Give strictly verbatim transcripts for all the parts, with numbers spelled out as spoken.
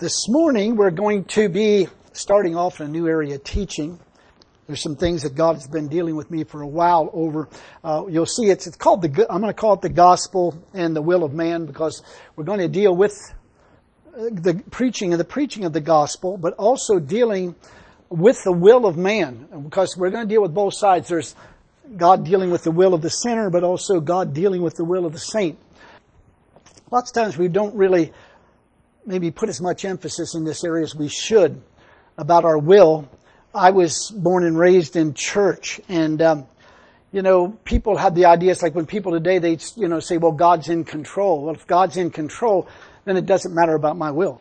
This morning we're going to be starting off in a new area of teaching. There's some things that God has been dealing with me for a while over. Uh, you'll see it's, it's called the, I'm going to call it the gospel and the will of man, because we're going to deal with the preaching and the preaching of the gospel, but also dealing with the will of man, because we're going to deal with both sides. There's God dealing with the will of the sinner, but also God dealing with the will of the saint. Lots of times we don't really maybe put as much emphasis in this area as we should about our will. I was born and raised in church, and um, you know, people have the idea. It's like when people today they you know say, "Well, God's in control." Well, if God's in control, then it doesn't matter about my will.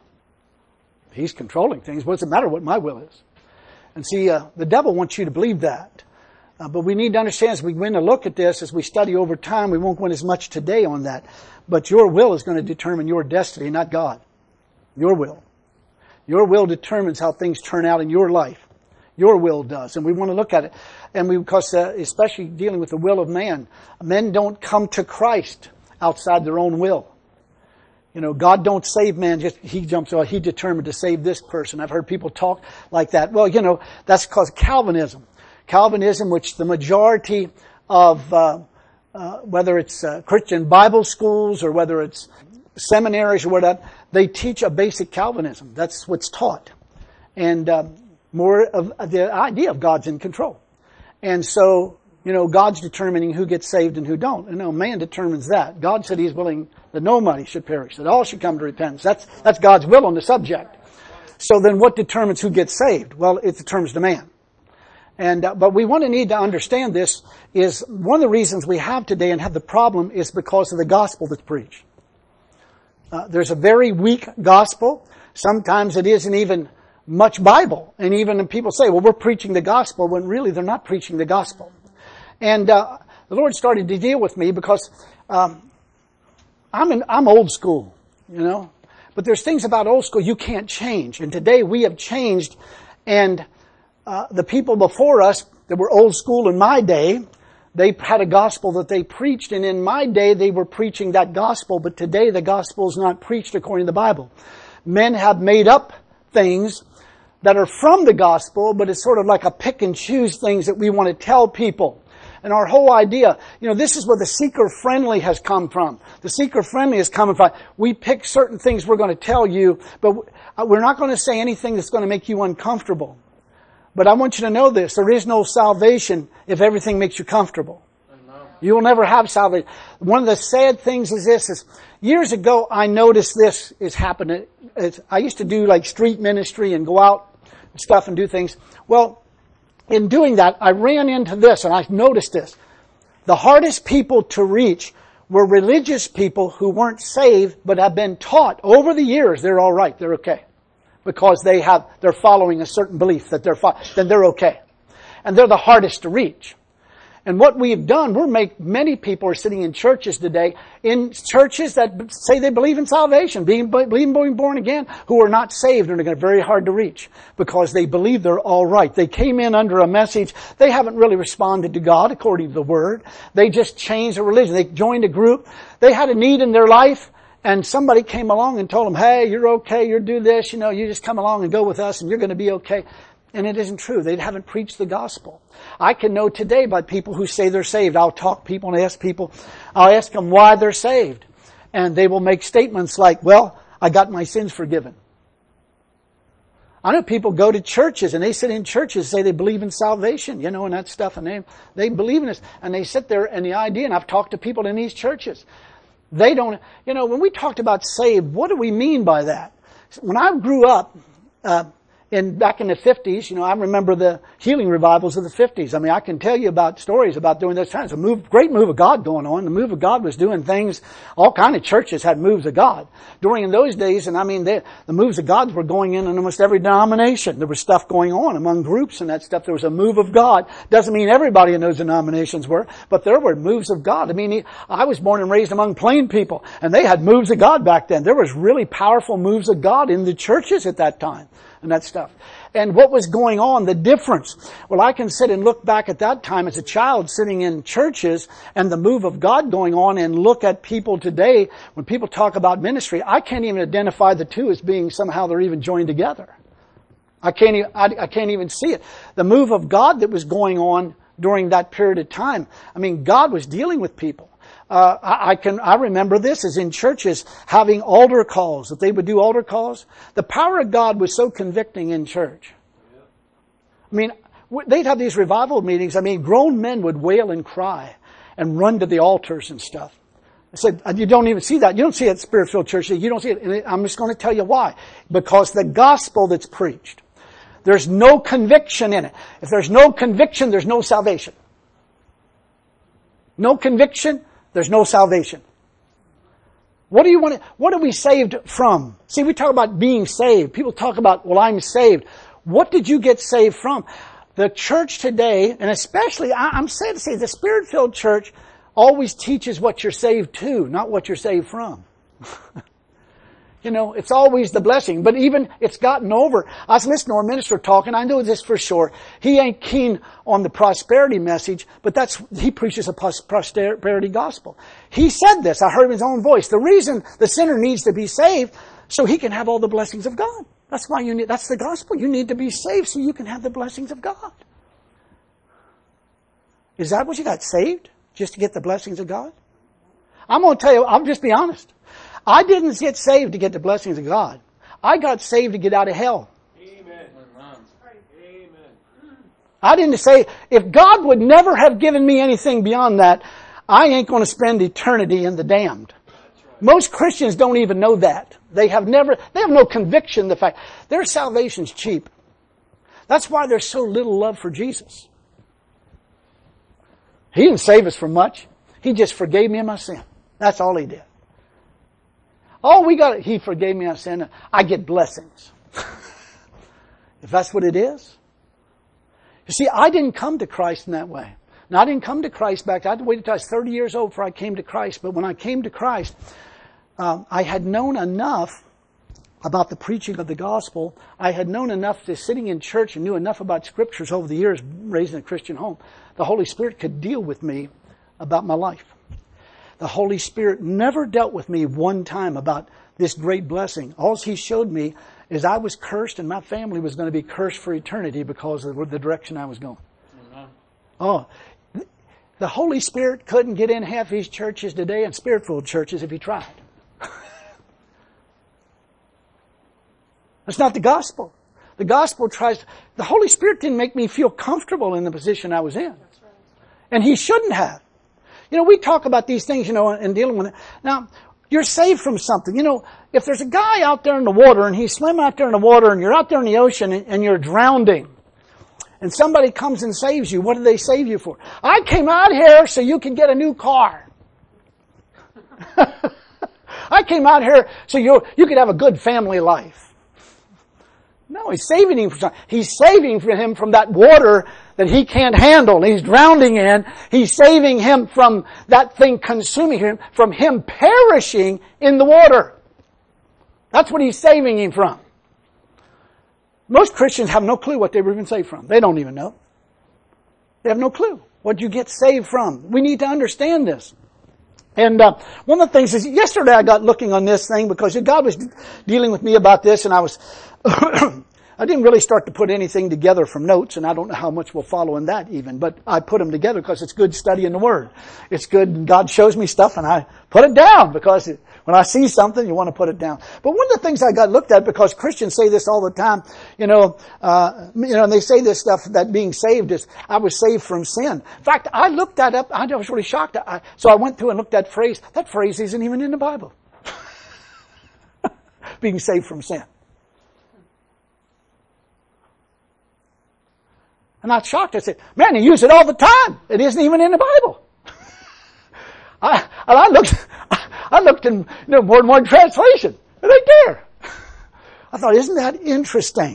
He's controlling things. What does it matter what my will is? And see, uh, the devil wants you to believe that. Uh, but we need to understand as we begin to look at this, as we study over time, we won't go in as much today on that. But your will is going to determine your destiny, not God. Your will. Your will determines how things turn out in your life. Your will does. And we want to look at it. And we, because uh, especially dealing with the will of man, men don't come to Christ outside their own will. You know, God don't save man, just he jumps, well, he determined to save this person. I've heard people talk like that. Well, you know, that's because Calvinism. Calvinism, which the majority of, uh, uh, whether it's uh, Christian Bible schools or whether it's seminaries or whatever, they teach a basic Calvinism. That's what's taught. And uh, more of the idea of God's in control. And so, you know, God's determining who gets saved and who don't. And no, man determines that. God said he's willing that nobody should perish, that all should come to repentance. That's, that's God's will on the subject. So then what determines who gets saved? Well, it determines the man. And, uh, but we want to need to understand this is one of the reasons we have today and have the problem is because of the gospel that's preached. Uh, there's a very weak gospel. Sometimes it isn't even much Bible. And even people say, well, we're preaching the gospel, when really they're not preaching the gospel. And uh, the Lord started to deal with me because um, I'm in, I'm old school, you know. But there's things about old school you can't change. And today we have changed. And uh, the people before us that were old school in my day, they had a gospel that they preached, and in my day they were preaching that gospel, but today the gospel is not preached according to the Bible. Men have made up things that are from the gospel, but it's sort of like a pick and choose things that we want to tell people. And our whole idea, you know, this is where the seeker-friendly has come from. The seeker-friendly is coming from, we pick certain things we're going to tell you, but we're not going to say anything that's going to make you uncomfortable. But I want you to know this. There is no salvation if everything makes you comfortable. You will never have salvation. One of the sad things is this. Is years ago, I noticed this is happening. It's, I used to do like street ministry and go out and stuff and do things. Well, in doing that, I ran into this and I noticed this. The hardest people to reach were religious people who weren't saved but have been taught over the years they're all right, they're okay. Because they have, they're following a certain belief that they're, then they're okay. And they're the hardest to reach. And what we've done, we're make, many people are sitting in churches today, in churches that say they believe in salvation, being, believe being born again, who are not saved and are very hard to reach. Because they believe they're all right. They came in under a message, they haven't really responded to God according to the Word. They just changed their religion. They joined a group, they had a need in their life, and somebody came along and told them, hey, you're okay, you do this, you know, you just come along and go with us and you're going to be okay. And it isn't true. They haven't preached the gospel. I can know today by people who say they're saved. I'll talk to people and ask people, I'll ask them why they're saved. And they will make statements like, well, I got my sins forgiven. I know people go to churches and they sit in churches, say they believe in salvation, you know, and that stuff. And they, they believe in this. And they sit there and the idea, and I've talked to people in these churches. They don't, you know, when we talked about saved, what do we mean by that? When I grew up, uh, in, back in the fifties, you know, I remember the healing revivals of the fifties. I mean, I can tell you about stories about during those times. A move, great move of God going on. The move of God was doing things, all kind of churches had moves of God. During those days, and I mean, they, the moves of God were going in in almost every denomination. There was stuff going on among groups and that stuff. There was a move of God. Doesn't mean everybody in those denominations were, but there were moves of God. I mean, I was born and raised among plain people, and they had moves of God back then. There was really powerful moves of God in the churches at that time. and that stuff. And what was going on, the difference. Well, I can sit and look back at that time as a child sitting in churches and the move of God going on and look at people today. When people talk about ministry, I can't even identify the two as being somehow they're even joined together. I can't even, I, I can't even see it. The move of God that was going on during that period of time. I mean, God was dealing with people. Uh, I, I can, I remember this as in churches having altar calls, that they would do altar calls. The power of God was so convicting in church. I mean, they'd have these revival meetings. I mean, grown men would wail and cry and run to the altars and stuff. I said, you don't even see that. You don't see it at Spirit-filled churches. You don't see it. And I'm just going to tell you why. Because the gospel that's preached, there's no conviction in it. If there's no conviction, there's no salvation. No conviction, there's no salvation. What do you want to, what are we saved from? See, we talk about being saved. People talk about, well, I'm saved. What did you get saved from? The church today, and especially, I'm sad to say, the Spirit-filled church always teaches what you're saved to, not what you're saved from. You know, it's always the blessing. But even, it's gotten over. I was listening to our minister talking. I know this for sure. He ain't keen on the prosperity message, but that's, he preaches a prosperity gospel. He said this. I heard him in his own voice. The reason the sinner needs to be saved, so he can have all the blessings of God. That's why you need, that's the gospel. You need to be saved so you can have the blessings of God. Is that what you got saved? Just to get the blessings of God? I'm going to tell you, I'll just be honest. I didn't get saved to get the blessings of God. I got saved to get out of hell. Amen. Amen. I didn't say, if God would never have given me anything beyond that, I ain't going to spend eternity in the damned. Right. Most Christians don't even know that. They have never, they have no conviction of the fact their salvation's cheap. That's why there's so little love for Jesus. He didn't save us from much. He just forgave me of my sin. That's all He did. Oh, we got it. He forgave me my sin. I get blessings. If that's what it is. You see, I didn't come to Christ in that way. Now, I didn't come to Christ back. I had to wait until I was thirty years old before I came to Christ. But when I came to Christ, um, I had known enough about the preaching of the gospel. I had known enough to sitting in church and knew enough about scriptures over the years, raised in a Christian home. The Holy Spirit could deal with me about my life. The Holy Spirit never dealt with me one time about this great blessing. All He showed me is I was cursed and my family was going to be cursed for eternity because of the direction I was going. Amen. Oh, the Holy Spirit couldn't get in half these churches today and Spirit-filled churches if He tried. That's not the gospel. The gospel tries, the Holy Spirit didn't make me feel comfortable in the position I was in. That's right. And He shouldn't have. You know, we talk about these things, you know, and dealing with it. Now, you're saved from something. You know, if there's a guy out there in the water and he's swimming out there in the water and you're out there in the ocean and, and you're drowning and somebody comes and saves you, what do they save you for? I came out here so you can get a new car. I came out here so you you could have a good family life. No, He's saving him from something. He's saving him from that water that he can't handle. He's drowning in. He's saving him from that thing consuming him, from him perishing in the water. That's what He's saving him from. Most Christians have no clue what they were even saved from. They don't even know. They have no clue what you get saved from. We need to understand this. And uh, one of the things is, yesterday I got looking on this thing because God was dealing with me about this, and I was, I didn't really start to put anything together from notes, and I don't know how much will follow in that even, but I put them together because it's good studying the Word. It's good, God shows me stuff, and I put it down because it, when I see something, you want to put it down. But one of the things I got looked at, because Christians say this all the time, you know, uh, you know, and they say this stuff, that being saved is, I was saved from sin. In fact, I looked that up, I was really shocked. I, so I went through and looked at that phrase. That phrase isn't even in the Bible. Being saved from sin. And I was shocked. I said, man, you use it all the time. It isn't even in the Bible. I, and I looked, I looked in, you know, more and more translation. Right there. I thought, isn't that interesting?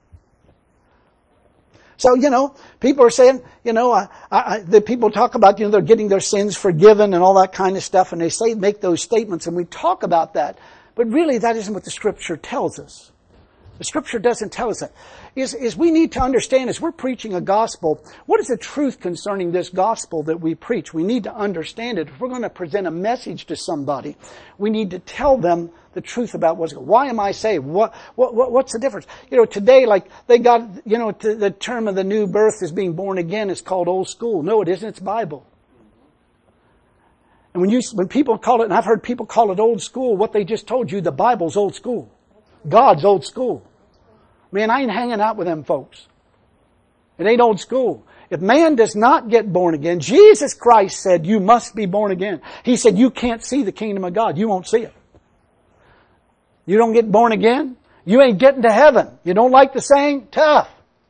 So, you know, people are saying, you know, I, I, the people talk about, you know, they're getting their sins forgiven and all that kind of stuff. And they say, make those statements, and we talk about that. But really, that isn't what the Scripture tells us. The Scripture doesn't tell us that. Is, is we need to understand as we're preaching a gospel, what is the truth concerning this gospel that we preach? We need to understand it. If we're going to present a message to somebody, we need to tell them the truth about what's going on. Why am I saved? What, what, what, what's the difference? You know, today, like, they got, you know, to, the term of the new birth is being born again is called old school. No, it isn't. It's Bible. And when you, when people call it, and I've heard people call it old school, what they just told you, the Bible's old school. God's old school. Man, I ain't hanging out with them folks. It ain't old school. If man does not get born again, Jesus Christ said you must be born again. He said you can't see the kingdom of God. You won't see it. You don't get born again, you ain't getting to heaven. You don't like the saying? Tough.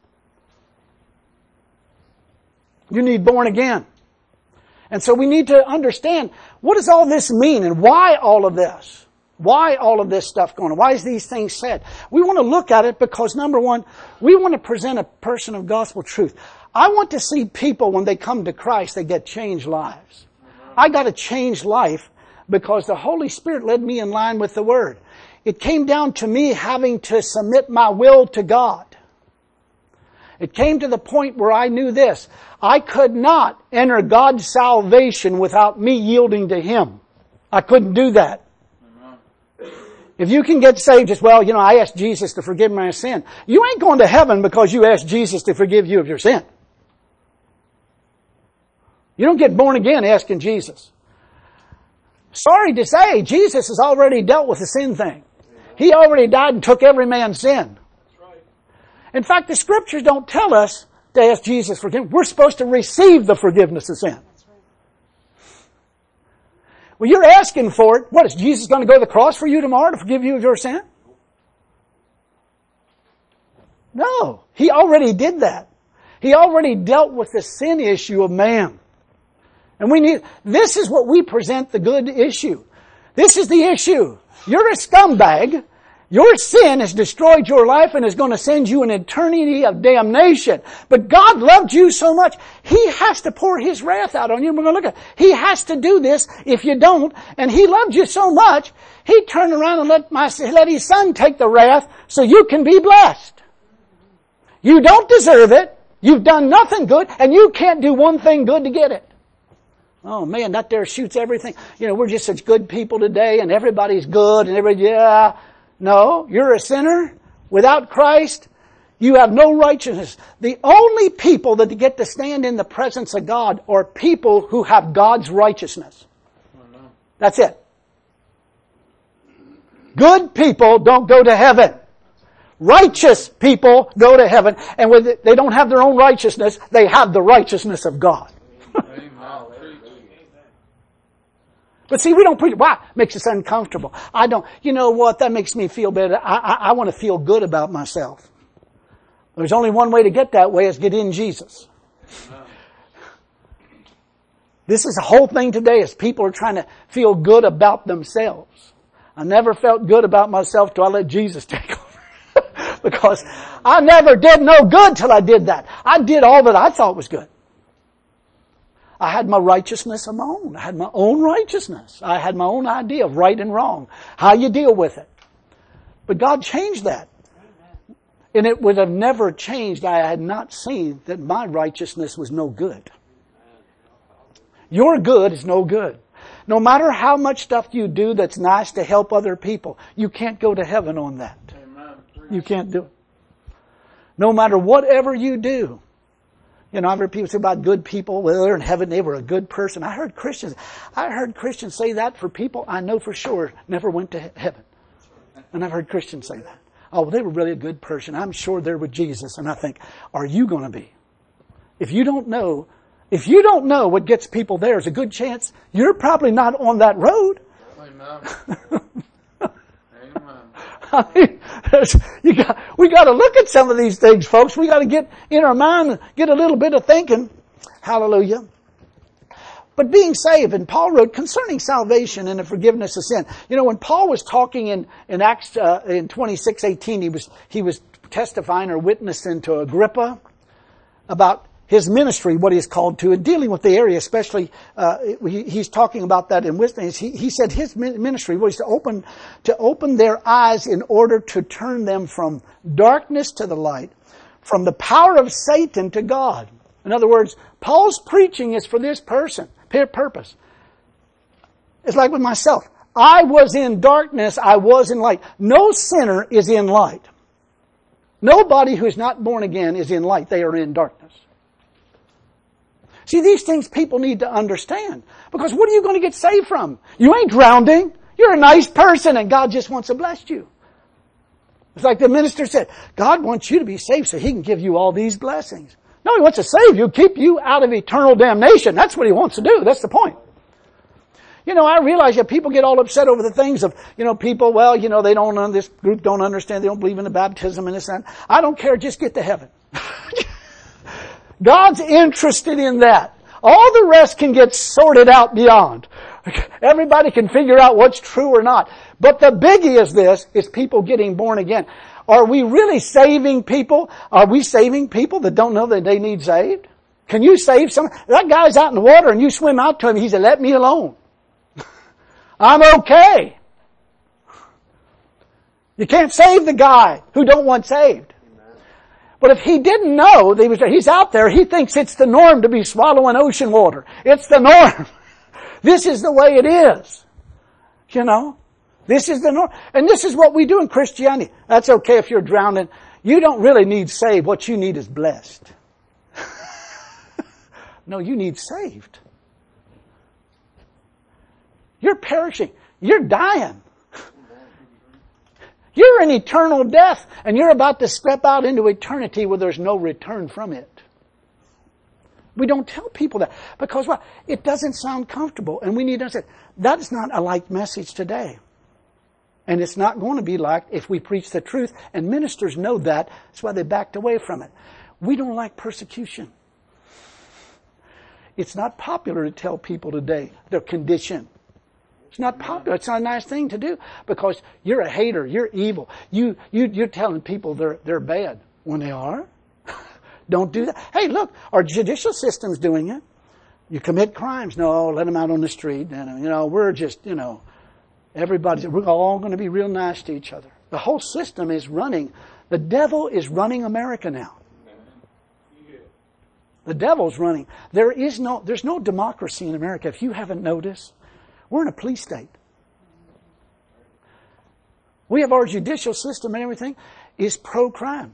You need born again. And so we need to understand, what does all this mean and why all of this? Why all of this stuff going on? Why is these things said? We want to look at it because, number one, we want to present a person of gospel truth. I want to see people, when they come to Christ, they get changed lives. I got a changed life because the Holy Spirit led me in line with the Word. It came down to me having to submit my will to God. It came to the point where I knew this. I could not enter God's salvation without me yielding to Him. I couldn't do that. If you can get saved just, well, you know, I asked Jesus to forgive my sin. You ain't going to heaven because you asked Jesus to forgive you of your sin. You don't get born again asking Jesus. Sorry to say, Jesus has already dealt with the sin thing. He already died and took every man's sin. In fact, the Scriptures don't tell us to ask Jesus for forgiveness. We're supposed to receive the forgiveness of sin. Well, you're asking for it. What, is Jesus going to go to the cross for you tomorrow to forgive you of your sin? No. He already did that. He already dealt with the sin issue of man. And we need, this is what we present the good issue. This is the issue. You're a scumbag. Your sin has destroyed your life and is going to send you an eternity of damnation. But God loved you so much, He has to pour His wrath out on you. We're going to look at it. He has to do this if you don't. And He loved you so much, He turned around and let, my, let His Son take the wrath so you can be blessed. You don't deserve it. You've done nothing good, and you can't do one thing good to get it. Oh man, that there shoots everything. You know, we're just such good people today, and everybody's good, and everybody, yeah. No, you're a sinner. Without Christ, you have no righteousness. The only people that get to stand in the presence of God are people who have God's righteousness. That's it. Good people don't go to heaven. Righteous people go to heaven. And when they don't have their own righteousness, they have the righteousness of God. But see, we don't preach. Why? It makes us uncomfortable. I don't, you know what? That makes me feel better. I, I, I want to feel good about myself. There's only one way to get that way, is get in Jesus. This is the whole thing today, is people are trying to feel good about themselves. I never felt good about myself till I let Jesus take over. Because I never did no good till I did that. I did all that I thought was good. I had my righteousness of my own. I had my own righteousness. I had my own idea of right and wrong, how you deal with it. But God changed that. And it would have never changed. I had not seen that my righteousness was no good. Your good is no good. No matter how much stuff you do that's nice to help other people, you can't go to heaven on that. You can't do it. No matter whatever you do. You know, I've heard people say about good people, well, they're in heaven, they were a good person. I heard Christians, I heard Christians say that for people I know for sure never went to heaven. And I've heard Christians say that. Oh, well, they were really a good person. I'm sure they're with Jesus. And I think, are you going to be? If you don't know, if you don't know what gets people there, there's a good chance you're probably not on that road. Amen. I mean, you got, we got to look at some of these things, folks. We got to get in our mind, get a little bit of thinking. Hallelujah. But being saved, and Paul wrote concerning salvation and the forgiveness of sin. You know, when Paul was talking in in Acts uh, in twenty-six eighteen, he was he was testifying or witnessing to Agrippa about his ministry, what he's called to, and dealing with the area, especially, uh, he, he's talking about that in wisdom. He, he said his ministry was to open, to open their eyes in order to turn them from darkness to the light, from the power of Satan to God. In other words, Paul's preaching is for this person, purpose. It's like with myself. I was in darkness, I was in light. No sinner is in light. Nobody who is not born again is in light. They are in darkness. See, these things people need to understand. Because what are you going to get saved from? You ain't drowning. You're a nice person and God just wants to bless you. It's like the minister said, God wants you to be saved so He can give you all these blessings. No, He wants to save you, keep you out of eternal damnation. That's what He wants to do. That's the point. You know, I realize that people get all upset over the things of, you know, people, well, you know, they don't, this group don't understand, they don't believe in the baptism and this and that. I don't care, just get to heaven. God's interested in that. All the rest can get sorted out beyond. Everybody can figure out what's true or not. But the biggie is this, is people getting born again. Are we really saving people? Are we saving people that don't know that they need saved? Can you save some? That guy's out in the water and you swim out to him, he said, let me alone. I'm okay. You can't save the guy who don't want saved. But if he didn't know that he was, he's out there, he thinks it's the norm to be swallowing ocean water. It's the norm. This is the way it is. You know? This is the norm. And this is what we do in Christianity. That's okay if you're drowning. You don't really need saved. What you need is blessed. No, you need saved. You're perishing. You're dying. You're in eternal death, and you're about to step out into eternity where there's no return from it. We don't tell people that because well, it doesn't sound comfortable, and we need to understand that's not a liked message today. And it's not going to be liked if we preach the truth, and ministers know that. That's why they backed away from it. We don't like persecution. It's not popular to tell people today their condition. It's not popular. It's not a nice thing to do because you're a hater. You're evil. You, you, you're telling people they're, they're bad when they are. Don't do that. Hey, look, our judicial system's doing it. You commit crimes. No, let them out on the street. And, you know, we're just, you know, everybody's, we're all going to be real nice to each other. The whole system is running. The devil is running America now. The devil's running. There is no, there's no democracy in America. If you haven't noticed, we're in a police state. We have our judicial system and everything is pro-crime.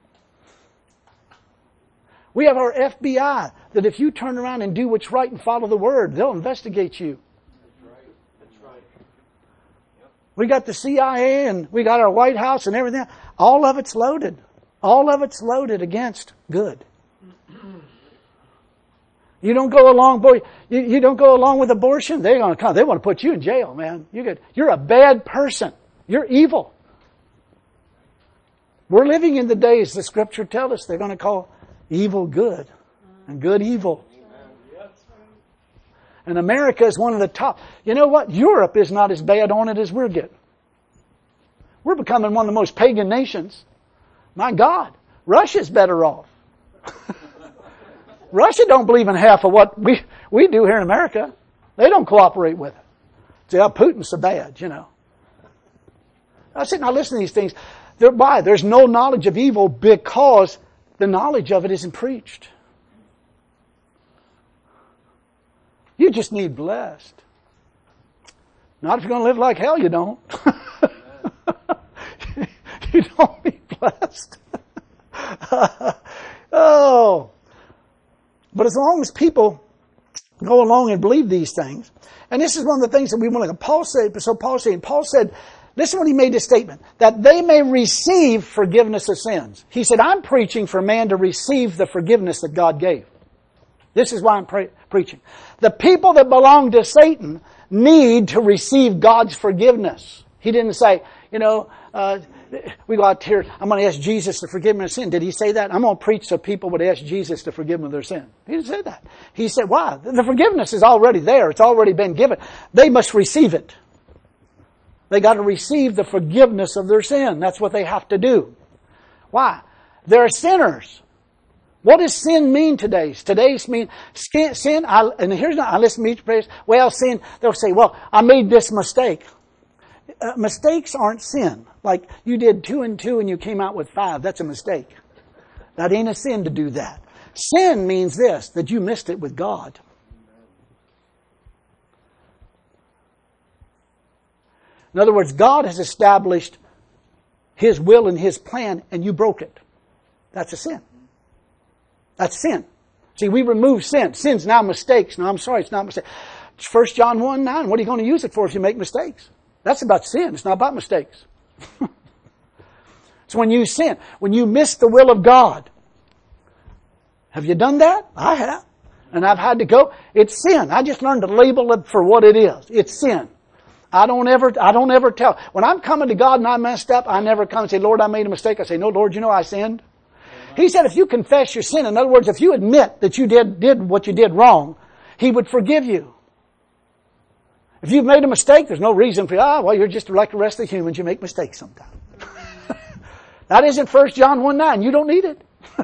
We have our F B I that if you turn around and do what's right and follow the word, they'll investigate you. That's right. That's right. Yep. We got the C I A and we got our White House and everything. All of it's loaded. All of it's loaded against good. You don't go along, boy. You, you don't go along with abortion. They're going to come. They want to put you in jail, man. You get. You're a bad person. You're evil. We're living in the days the Scripture tells us they're going to call evil good and good evil. And America is one of the top. You know what? Europe is not as bad on it as we're getting. We're becoming one of the most pagan nations. My God, Russia's better off. Russia don't believe in half of what we, we do here in America. They don't cooperate with it. See, oh, Putin's so bad, you know. I sit and I listen to these things. There, why? There's no knowledge of evil because the knowledge of it isn't preached. You just need blessed. Not if you're going to live like hell, you don't. You don't need blessed. Oh. But as long as people go along and believe these things, and this is one of the things that we want to, Paul said, so Paul said, Paul said, listen when he made this statement, that they may receive forgiveness of sins. He said, I'm preaching for man to receive the forgiveness that God gave. This is why I'm pre- preaching. The people that belong to Satan need to receive God's forgiveness. He didn't say, you know, uh, we go out here, I'm going to ask Jesus to forgive me of sin. Did he say that? I'm going to preach so people would ask Jesus to forgive them of their sin. He didn't say that. He said, why? The forgiveness is already there. It's already been given. They must receive it. They got to receive the forgiveness of their sin. That's what they have to do. Why? They're sinners. What does sin mean today? Today's mean sin. sin I, and here's not. I listen to each praise. Well, sin. They'll say, "Well, I made this mistake." Uh, mistakes aren't sin. Like you did two and two and you came out with five. That's a mistake. That ain't a sin to do that. Sin means this: that you missed it with God. In other words, God has established His will and His plan, and you broke it. That's a sin. That's sin. See, we remove sin. Sin's now mistakes. No, I'm sorry, it's not mistake. First John one nine, what are you going to use it for if you make mistakes? That's about sin. It's not about mistakes. It's when you sin, when you miss the will of God. Have you done that? I have. And I've had to go. It's sin. I just learned to label it for what it is. It's sin. I don't ever, I don't ever tell. When I'm coming to God and I messed up, I never come and say, Lord, I made a mistake. I say, no, Lord, you know I sinned. He said if you confess your sin, in other words, if you admit that you did, did what you did wrong, He would forgive you. If you've made a mistake, there's no reason for, ah, well, you're just like the rest of the humans. You make mistakes sometimes. That isn't First John one nine. You don't need it.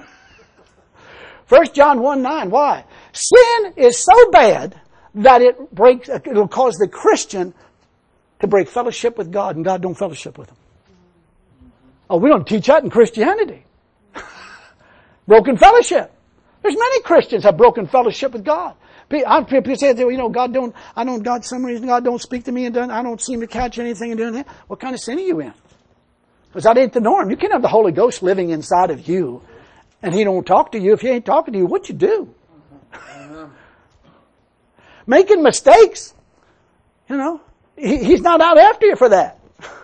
First John one nine. Why? Sin is so bad that it breaks, it'll cause the Christian to break fellowship with God, and God don't fellowship with him. Oh, we don't teach that in Christianity. Broken fellowship. There's many Christians have broken fellowship with God. People say, you know, God don't, I don't, God, some reason God don't speak to me and I don't seem to catch anything and doing that. What kind of sin are you in? Because that ain't the norm. You can't have the Holy Ghost living inside of you and He don't talk to you. If He ain't talking to you, what you do? Making mistakes. You know, he, He's not out after you for that.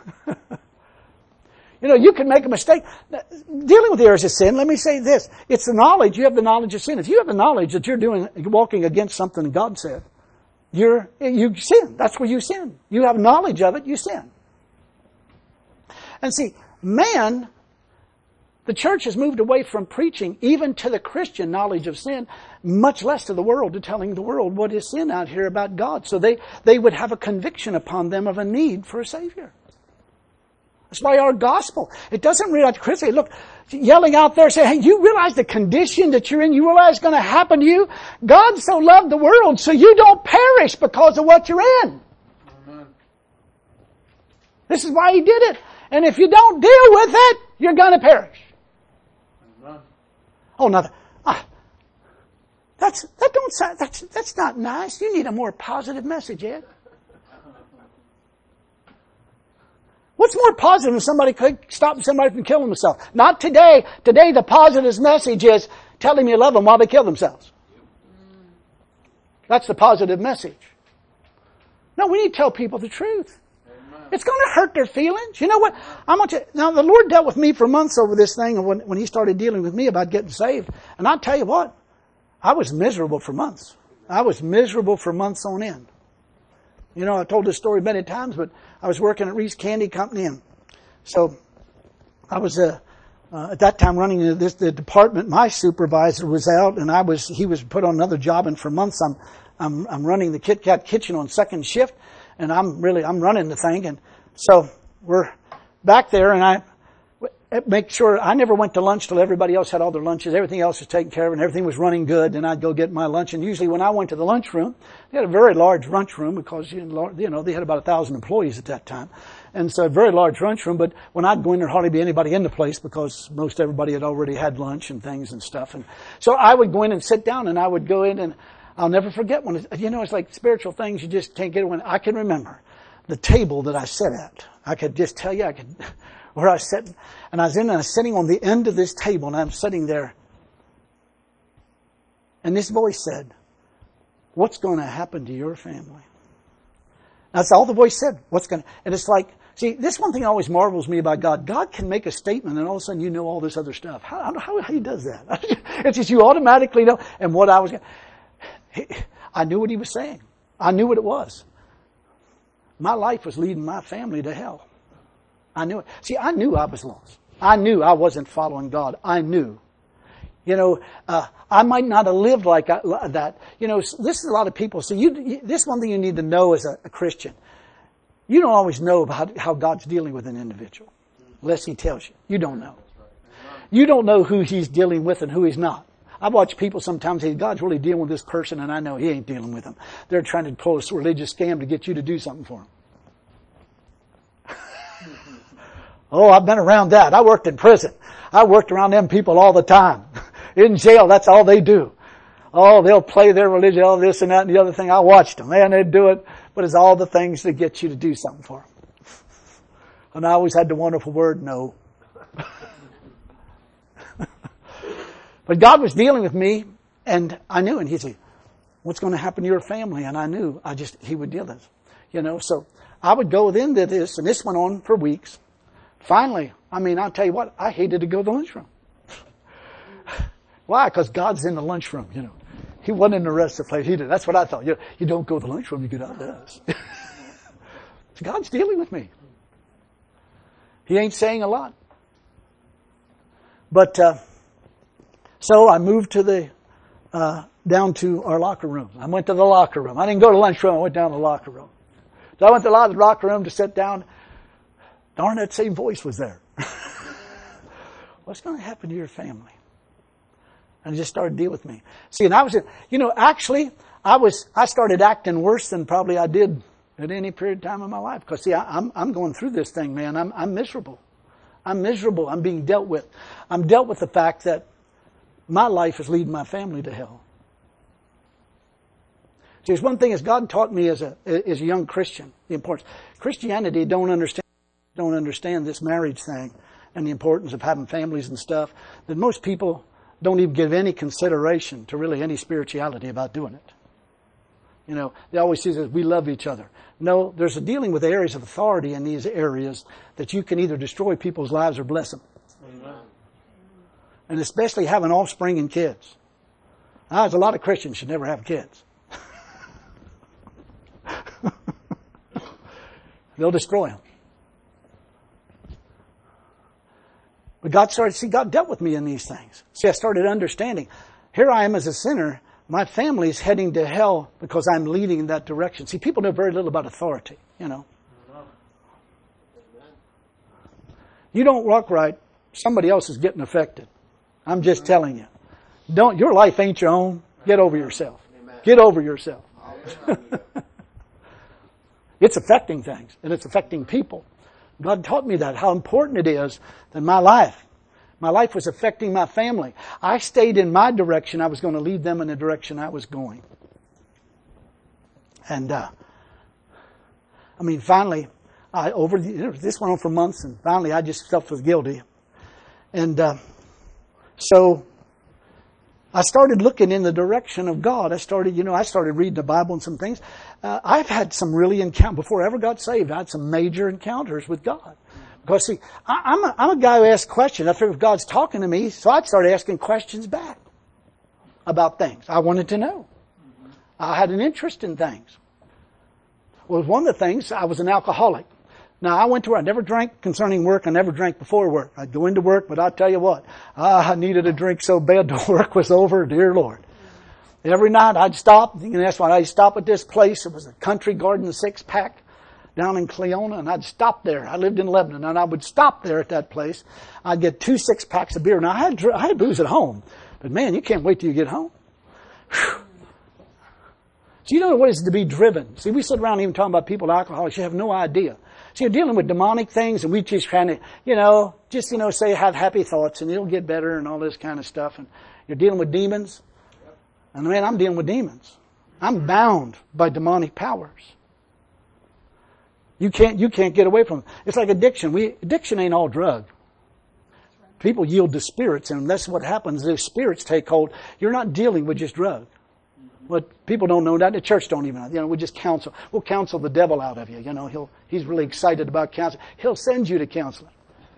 You know, you can make a mistake. Dealing with the areas of sin, let me say this. It's the knowledge. You have the knowledge of sin. If you have the knowledge that you're doing, walking against something God said, you're, you sin. That's where you sin. You have knowledge of it, you sin. And see, man, the church has moved away from preaching even to the Christian knowledge of sin, much less to the world, to telling the world what is sin out here about God. So they, they would have a conviction upon them of a need for a Savior. That's why our gospel, it doesn't realize, Chris, look, yelling out there saying, hey, you realize the condition that you're in? You realize it's going to happen to you? God so loved the world so you don't perish because of what you're in. Amen. This is why He did it. And if you don't deal with it, you're going to perish. Amen. Oh, nothing. Ah, that's, that don't sound, that's, that's not nice. You need a more positive message, Ed. What's more positive than somebody could stop somebody from killing themselves? Not today. Today the positive message is tell them you love them while they kill themselves. That's the positive message. No, we need to tell people the truth. Amen. It's going to hurt their feelings. You know what? I want to, now the Lord dealt with me for months over this thing when, when He started dealing with me about getting saved. And I'll tell you what, I was miserable for months. I was miserable for months on end. You know, I've told this story many times, but I was working at Reese Candy Company, and so I was uh, uh, at that time running this the department. My supervisor was out, and I was he was put on another job. And for months, I'm I'm I'm running the Kit Kat kitchen on second shift, and I'm really I'm running the thing. And so we're back there, and I make sure I never went to lunch till everybody else had all their lunches. Everything else was taken care of, and everything was running good. And I'd go get my lunch. And usually, when I went to the lunchroom, they had a very large lunchroom because you know they had about a thousand employees at that time, and so a very large lunchroom. But when I'd go in, there'd hardly be anybody in the place because most everybody had already had lunch and things and stuff. And so I would go in and sit down, and I would go in, and I'll never forget when it, you know it's like spiritual things you just can't get when I can remember the table that I sat at. I could just tell you I could. Where I was sitting, and I was in, and I was sitting on the end of this table, and I'm sitting there. And this voice said, what's going to happen to your family? That's all the voice said. What's going to, and it's like, see, this one thing always marvels me about God. God can make a statement, and all of a sudden you know all this other stuff. How, how, how He does that? It's just you automatically know. And what I was, I knew what He was saying. I knew what it was. My life was leading my family to hell. I knew it. See, I knew I was lost. I knew I wasn't following God. I knew. You know, uh, I might not have lived like I, that. You know, this is a lot of people. So you, you, this one thing you need to know as a, a Christian. You don't always know about how God's dealing with an individual. Unless He tells you. You don't know. You don't know who He's dealing with and who He's not. I watch people sometimes say, God's really dealing with this person, and I know He ain't dealing with them. They're trying to pull a religious scam to get you to do something for them. Oh, I've been around that. I worked in prison. I worked around them people all the time. In jail, that's all they do. Oh, they'll play their religion, all this and that and the other thing. I watched them. Man, they'd do it. But it's all the things that get you to do something for them. And I always had the wonderful word, no. But God was dealing with me, and I knew, and He said, what's going to happen to your family? And I knew, I just, He would deal with this. You know, so I would go into this, and this went on for weeks. Finally, I mean, I'll tell you what, I hated to go to the lunchroom. Why? Because God's in the lunchroom, you know. He wasn't in the rest of the place. He did. That's what I thought. You, you don't go to the lunchroom, you get out of this. God's dealing with me. He ain't saying a lot. But, uh, so I moved to the, uh, down to our locker room. I went to the locker room. I didn't go to the lunchroom. I went down to the locker room. So I went to the locker room to sit down. Darn, that same voice was there. What's going to happen to your family? And it just started to deal with me. See, and I was, you know, actually, I was, I started acting worse than probably I did at any period of time in my life. Because see, I, I'm, I'm going through this thing, man. I'm, I'm miserable. I'm miserable. I'm being dealt with. I'm dealt with the fact that my life is leading my family to hell. See, there's one thing as God taught me as a, as a young Christian, the importance. Christianity don't understand, don't understand this marriage thing and the importance of having families and stuff, that most people don't even give any consideration to really any spirituality about doing it. You know, they always say that we love each other. No, there's a dealing with areas of authority in these areas that you can either destroy people's lives or bless them. Amen. And especially having offspring and kids. Now, there's a lot of Christians should never have kids. They'll destroy them. But God started, see, God dealt with me in these things. See, I started understanding. Here I am as a sinner. My family's heading to hell because I'm leading in that direction. See, people know very little about authority, you know. You don't walk right, somebody else is getting affected. I'm just telling you. Don't, your life ain't your own. Get over yourself. Get over yourself. It's affecting things, and it's affecting people. God taught me that, how important it is that my life, my life was affecting my family. I stayed in my direction. I was going to lead them in the direction I was going. And, uh, I mean, finally, I over the, you know, this went on for months, and finally I just felt was guilty. And, uh, so I started looking in the direction of God. I started, you know, I started reading the Bible and some things. Uh, I've had some really encounters, before I ever got saved, I had some major encounters with God. Because see, I, I'm a, I'm a guy who asks questions. I figured if God's talking to me, so I'd start asking questions back about things. I wanted to know. I had an interest in things. Well, one of the things, I was an alcoholic. Now, I went to work. I never drank concerning work. I never drank before work. I'd go into work, but I'll tell you what, I needed a drink so bad the work was over, dear Lord. Every night I'd stop. You can ask why I'd stop at this place. It was a Country Garden six-pack down in Cleona, and I'd stop there. I lived in Lebanon, and I would stop there at that place. I'd get two six-packs of beer. Now, I had, I had booze at home, but man, you can't wait till you get home. Whew. So you know what it is to be driven. See, we sit around even talking about people, alcoholics. You have no idea. So you're dealing with demonic things, and we just kind of, you know, just, you know, say have happy thoughts, and it'll get better, and all this kind of stuff. And you're dealing with demons. And man, I'm dealing with demons. I'm bound by demonic powers. You can't, you can't get away from it. It's like addiction. We, addiction ain't all drug. People yield to spirits, and that's what happens. Those spirits take hold. You're not dealing with just drug. But people don't know that. The church don't even know. You know, we just counsel. We'll counsel the devil out of you. You know, he'll, he's really excited about counseling. He'll send you to counseling.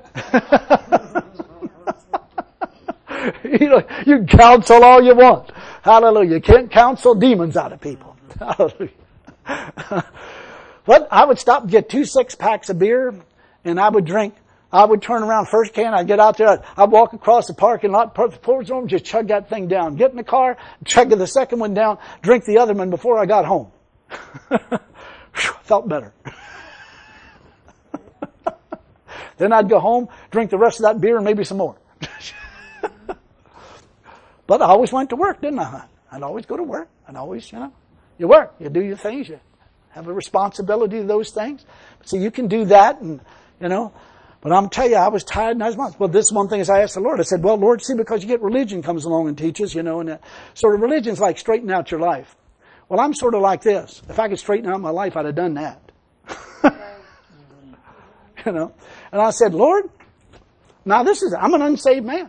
you know, you can counsel all you want. Hallelujah. You can't counsel demons out of people. Hallelujah. But I would stop and get two six packs of beer, and I would drink. I would turn around first can. I'd get out there. I'd, I'd walk across the parking lot, put the floors on, just chug that thing down. Get in the car, chug the second one down, drink the other one before I got home. Felt better. Then I'd go home, drink the rest of that beer and maybe some more. But I always went to work, didn't I? I'd always go to work. I'd always, you know, you work, you do your things, you have a responsibility to those things. So you can do that, and, you know, but I'm telling you, I was tired and I was months. Well, this is one thing as I asked the Lord. I said, well, Lord, see, because you get religion comes along and teaches, you know, and uh, sort of religion's like straightening out your life. Well, I'm sort of like this. If I could straighten out my life, I'd have done that. You know, and I said, Lord, now this is, I'm an unsaved man.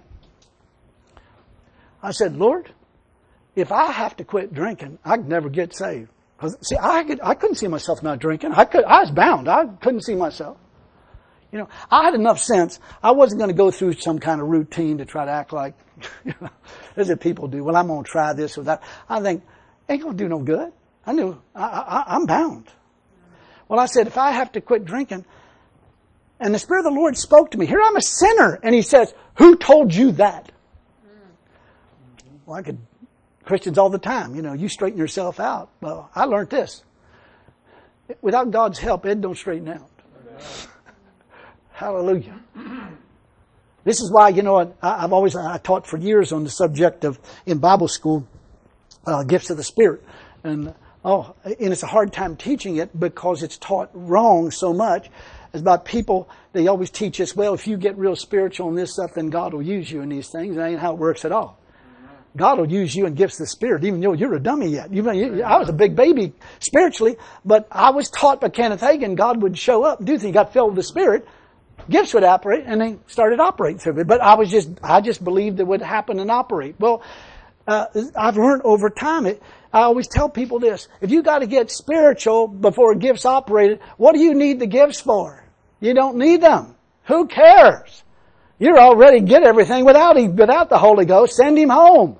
I said, Lord, if I have to quit drinking, I could never get saved. Because see, I could, I couldn't see myself not drinking. I could, I was bound. I couldn't see myself. You know, I had enough sense. I wasn't going to go through some kind of routine to try to act like, you know, as if people do. Well, I'm going to try this or that. I think, ain't going to do no good. I knew, I, I, I'm bound. Well, I said, if I have to quit drinking, and the Spirit of the Lord spoke to me. Here I'm a sinner. And He says, who told you that? Well, I could, Christians all the time, you know, you straighten yourself out. Well, I learned this. Without God's help, it don't straighten out. Hallelujah. This is why, you know, I, I've always, I taught for years on the subject of, in Bible school, uh, gifts of the Spirit. And, oh, and it's a hard time teaching it because it's taught wrong so much. It's about people, they always teach us, well, if you get real spiritual in this stuff, then God will use you in these things. That ain't how it works at all. God will use you in gifts of the Spirit, even though you're a dummy yet. You, you, I was a big baby spiritually, but I was taught by Kenneth Hagin, God would show up, do things, got filled with the Spirit, gifts would operate, and they started operating through it. But I was just, I just believed it would happen and operate. Well, uh, I've learned over time, it, I always tell people this, if you got to get spiritual before gifts operated, what do you need the gifts for? You don't need them. Who cares? You're already get everything without him, without the Holy Ghost. Send him home.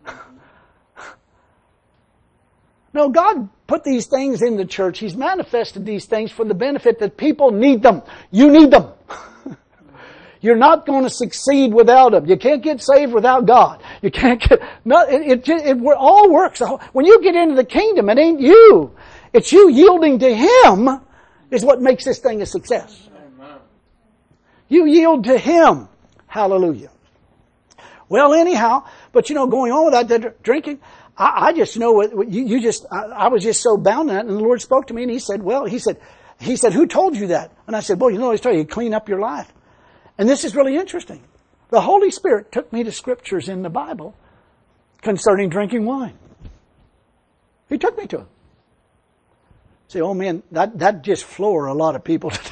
No, God put these things in the church. He's manifested these things for the benefit that people need them. You need them. You're not going to succeed without them. You can't get saved without God. You can't get, no, it, it, it, it all works. When you get into the kingdom, it ain't you. It's you yielding to Him is what makes this thing a success. You yield to Him. Hallelujah. Well, anyhow, but you know, going on with that drinking, I, I just know what you, you just, I, I was just so bound in that, and the Lord spoke to me and He said, well, He said, He said, who told you that? And I said, well, you know, He's telling you to clean up your life. And this is really interesting. The Holy Spirit took me to scriptures in the Bible concerning drinking wine. He took me to it. Say, oh man, that, that just floor a lot of people today.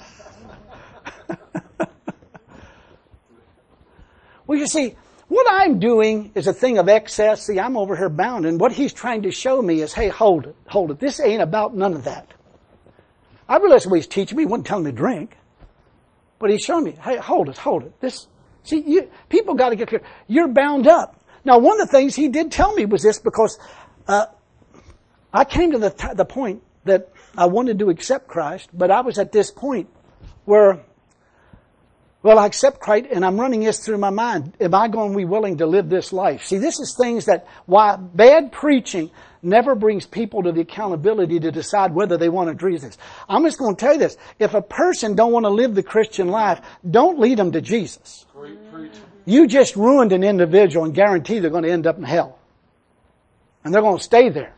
Well, you see, what I'm doing is a thing of excess. See, I'm over here bound, and what He's trying to show me is, hey, hold it, hold it. This ain't about none of that. I realized what He's teaching me. He wasn't telling me to drink. But He's showing me, hey, hold it, hold it. This, see, you, people got to get clear. You're bound up. Now, one of the things He did tell me was this, because uh, I came to the, t- the point that I wanted to accept Christ, but I was at this point where, well, I accept Christ, and I'm running this through my mind. Am I going to be willing to live this life? See, this is things that, why bad preaching never brings people to the accountability to decide whether they want to do this. I'm just going to tell you this. If a person don't want to live the Christian life, don't lead them to Jesus. You just ruined an individual and guarantee they're going to end up in hell. And they're going to stay there.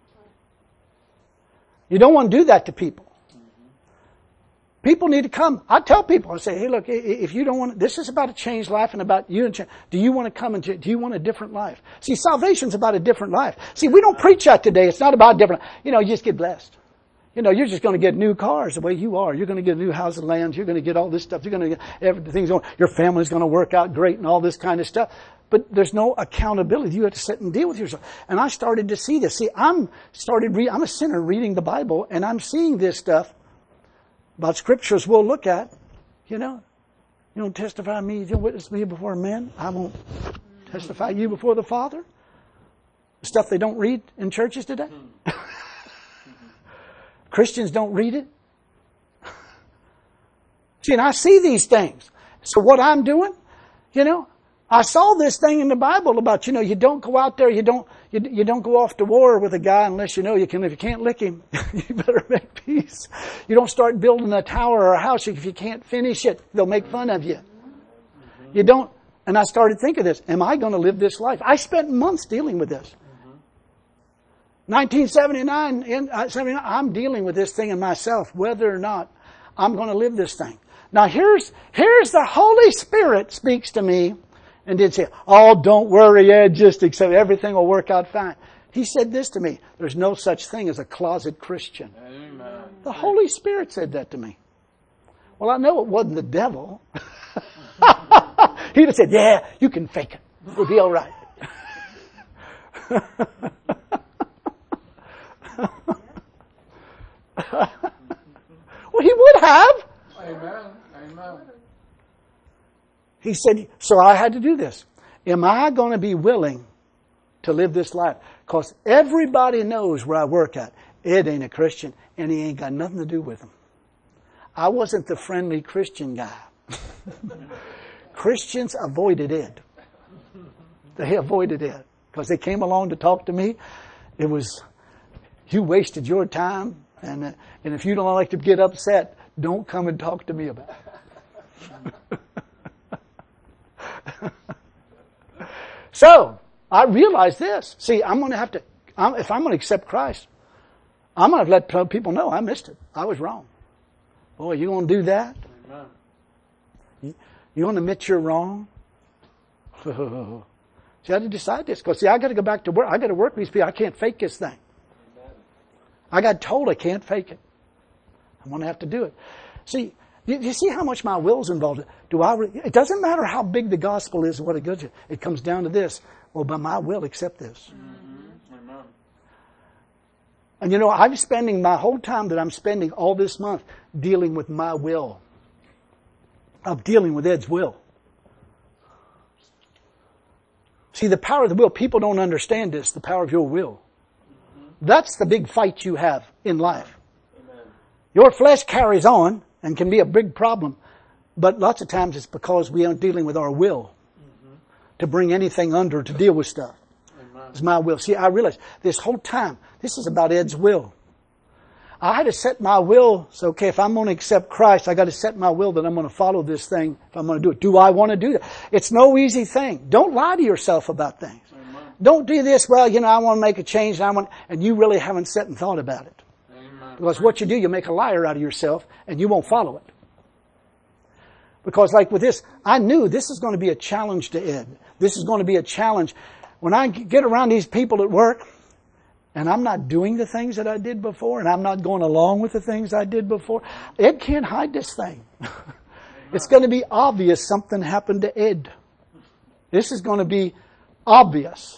You don't want to do that to people. People need to come. I tell people, I say, hey, look, if you don't want to, this is about a changed life and about you and change. Do you want to come and do you want a different life? See, salvation's about a different life. See, we don't preach that today. It's not about different, you know, you just get blessed. You know, you're just going to get new cars the way you are. You're going to get a new house and lands. You're going to get all this stuff. You're going to get everything's going, your family's going to work out great and all this kind of stuff. But there's no accountability. You have to sit and deal with yourself. And I started to see this. See, I'm started re- I'm a sinner reading the Bible, and I'm seeing this stuff about scriptures we'll look at. You know, you don't testify me, you don't witness me before men. I won't testify you before the Father. The stuff they don't read in churches today. Christians don't read it. See, and I see these things. So what I'm doing, you know, I saw this thing in the Bible about, you know, you don't go out there, you don't, you, you don't go off to war with a guy unless you know you can, if you can't lick him, you better make peace. You don't start building a tower or a house if you can't finish it. They'll make fun of you. You don't, And I started thinking this, am I going to live this life? I spent months dealing with this. Mm-hmm. nineteen seventy-nine, in, uh, seventy-nine, I'm dealing with this thing in myself, whether or not I'm going to live this thing. Now here's, here's the Holy Spirit speaks to me and did say, oh, don't worry, Ed, just accept everything will work out fine. He said this to me, there's no such thing as a closet Christian. Amen. The Holy Spirit said that to me. Well, I know it wasn't the devil. He'd have said, yeah, you can fake it. It'll be all right. Well, he would have. Amen. Amen. He said, so I had to do this. Am I going to be willing to live this life? Because everybody knows where I work at. Ed ain't a Christian, and he ain't got nothing to do with him. I wasn't the friendly Christian guy. Christians avoided Ed. They avoided Ed. Because they came along to talk to me. It was, you wasted your time, and, uh, and if you don't like to get upset, don't come and talk to me about it. So, I realized this. See, I'm going to have to, I'm, if I'm going to accept Christ, I'm going to let people know I missed it. I was wrong. Boy, you going to do that? Amen. You, you want to admit you're wrong? See, I had to decide this. Because, see, I got to go back to work. I got to work with these people. I can't fake this thing. Amen. I got told I can't fake it. I'm going to have to do it. See, you, you see how much my will's involved? Do I? Re- it doesn't matter how big the gospel is or what it goes to. It comes down to this. Well, by my will, accept this. Mm-hmm. Amen. And you know, I'm spending my whole time that I'm spending all this month dealing with my will. I'm dealing with Ed's will. See, the power of the will, people don't understand this, the power of your will. Mm-hmm. That's the big fight you have in life. Amen. Your flesh carries on and can be a big problem. But lots of times it's because we aren't dealing with our will mm-hmm. to bring anything under, to deal with stuff. Amen. It's my will. See, I realize this whole time, this is about Ed's will. I had to set my will, so okay, if I'm going to accept Christ, I got to set my will that I'm going to follow this thing if I'm going to do it. Do I want to do that? It's no easy thing. Don't lie to yourself about things. Amen. Don't do this, well, you know, I want to make a change, and I want, and you really haven't sat and thought about it. Amen. Because what you do, you make a liar out of yourself, and you won't follow it. Because like with this, I knew this is going to be a challenge to Ed. This is going to be a challenge. When I get around these people at work, and I'm not doing the things that I did before, and I'm not going along with the things I did before, Ed can't hide this thing. It's going to be obvious something happened to Ed. This is going to be obvious.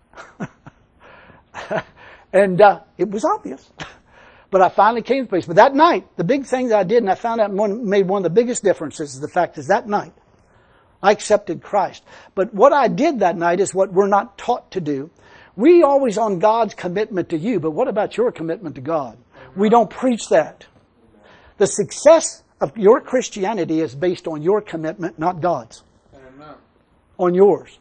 And uh, it was obvious. But I finally came to place. But that night, the big thing that I did, and I found out one, made one of the biggest differences, is the fact is that night, I accepted Christ. But what I did that night is what we're not taught to do. We always on God's commitment to you, but what about your commitment to God? We don't preach that. The success of your Christianity is based on your commitment, not God's. Amen. On yours.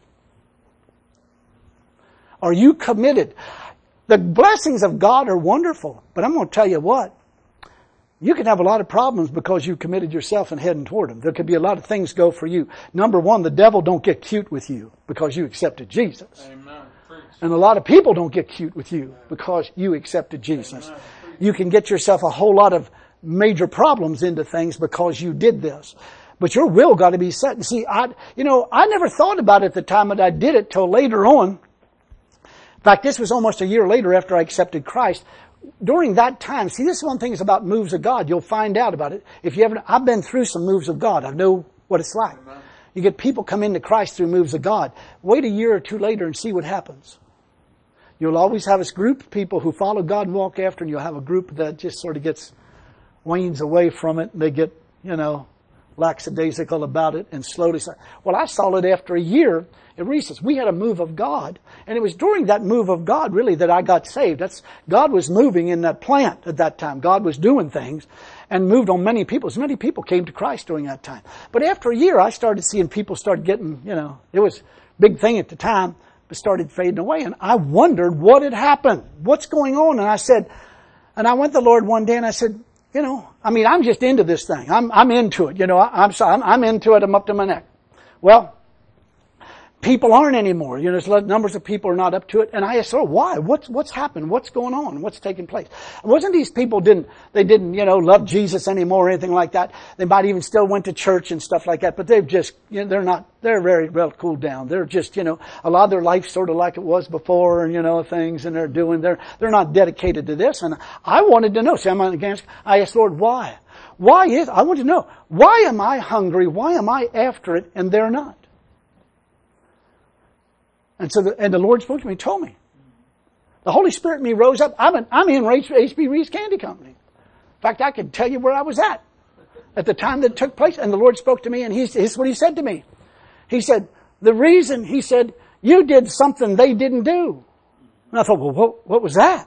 Are you committed? The blessings of God are wonderful, but I'm going to tell you what. You can have a lot of problems because you committed yourself and heading toward them. There could be a lot of things go for you. Number one, the devil don't get cute with you because you accepted Jesus. Amen. And a lot of people don't get cute with you because you accepted Jesus. You can get yourself a whole lot of major problems into things because you did this. But your will got to be set. And see, I, you know, I never thought about it at the time that I did it till later on. In fact, this was almost a year later after I accepted Christ. During that time, see, this is one thing is about moves of God. You'll find out about it. If you ever, I've been through some moves of God. I know what it's like. You get people come into Christ through moves of God. Wait a year or two later and see what happens. You'll always have this group of people who follow God and walk after, and you'll have a group that just sort of gets, wanes away from it, and they get, you know, lackadaisical about it, and slowly start. Well, I saw it after a year at Reese's. We had a move of God, and it was during that move of God, really, that I got saved. That's, God was moving in that plant at that time. God was doing things, and moved on many people. As many people came to Christ during that time. But after a year, I started seeing people start getting, you know, it was a big thing at the time, but started fading away. And I wondered what had happened. What's going on? And I said, and I went to the Lord one day and I said, you know, I mean, I'm just into this thing. I'm, I'm into it. You know, I, I'm sorry, I'm, I'm into it. I'm up to my neck. Well, people aren't anymore. You know, there's numbers of people are not up to it. And I asked, oh, why? What's, what's happened? What's going on? What's taking place? It wasn't these people didn't, they didn't, you know, love Jesus anymore or anything like that. They might even still went to church and stuff like that, but they've just, you know, they're not, they're very well cooled down. They're just, you know, a lot of their life sort of like it was before, and, you know, things, and they're doing, they're, they're not dedicated to this. And I wanted to know, see, I'm against, I asked, Lord, why? Why is, I want to know, why am I hungry? Why am I after it and they're not? And so, the, and the Lord spoke to me and told me. The Holy Spirit in me rose up. I'm, an, I'm in H B Reed's Candy Company. In fact, I could tell you where I was at at the time that it took place. And the Lord spoke to me, and he's, here's what He said to me. He said, the reason, He said, you did something they didn't do. And I thought, well, what, what was that?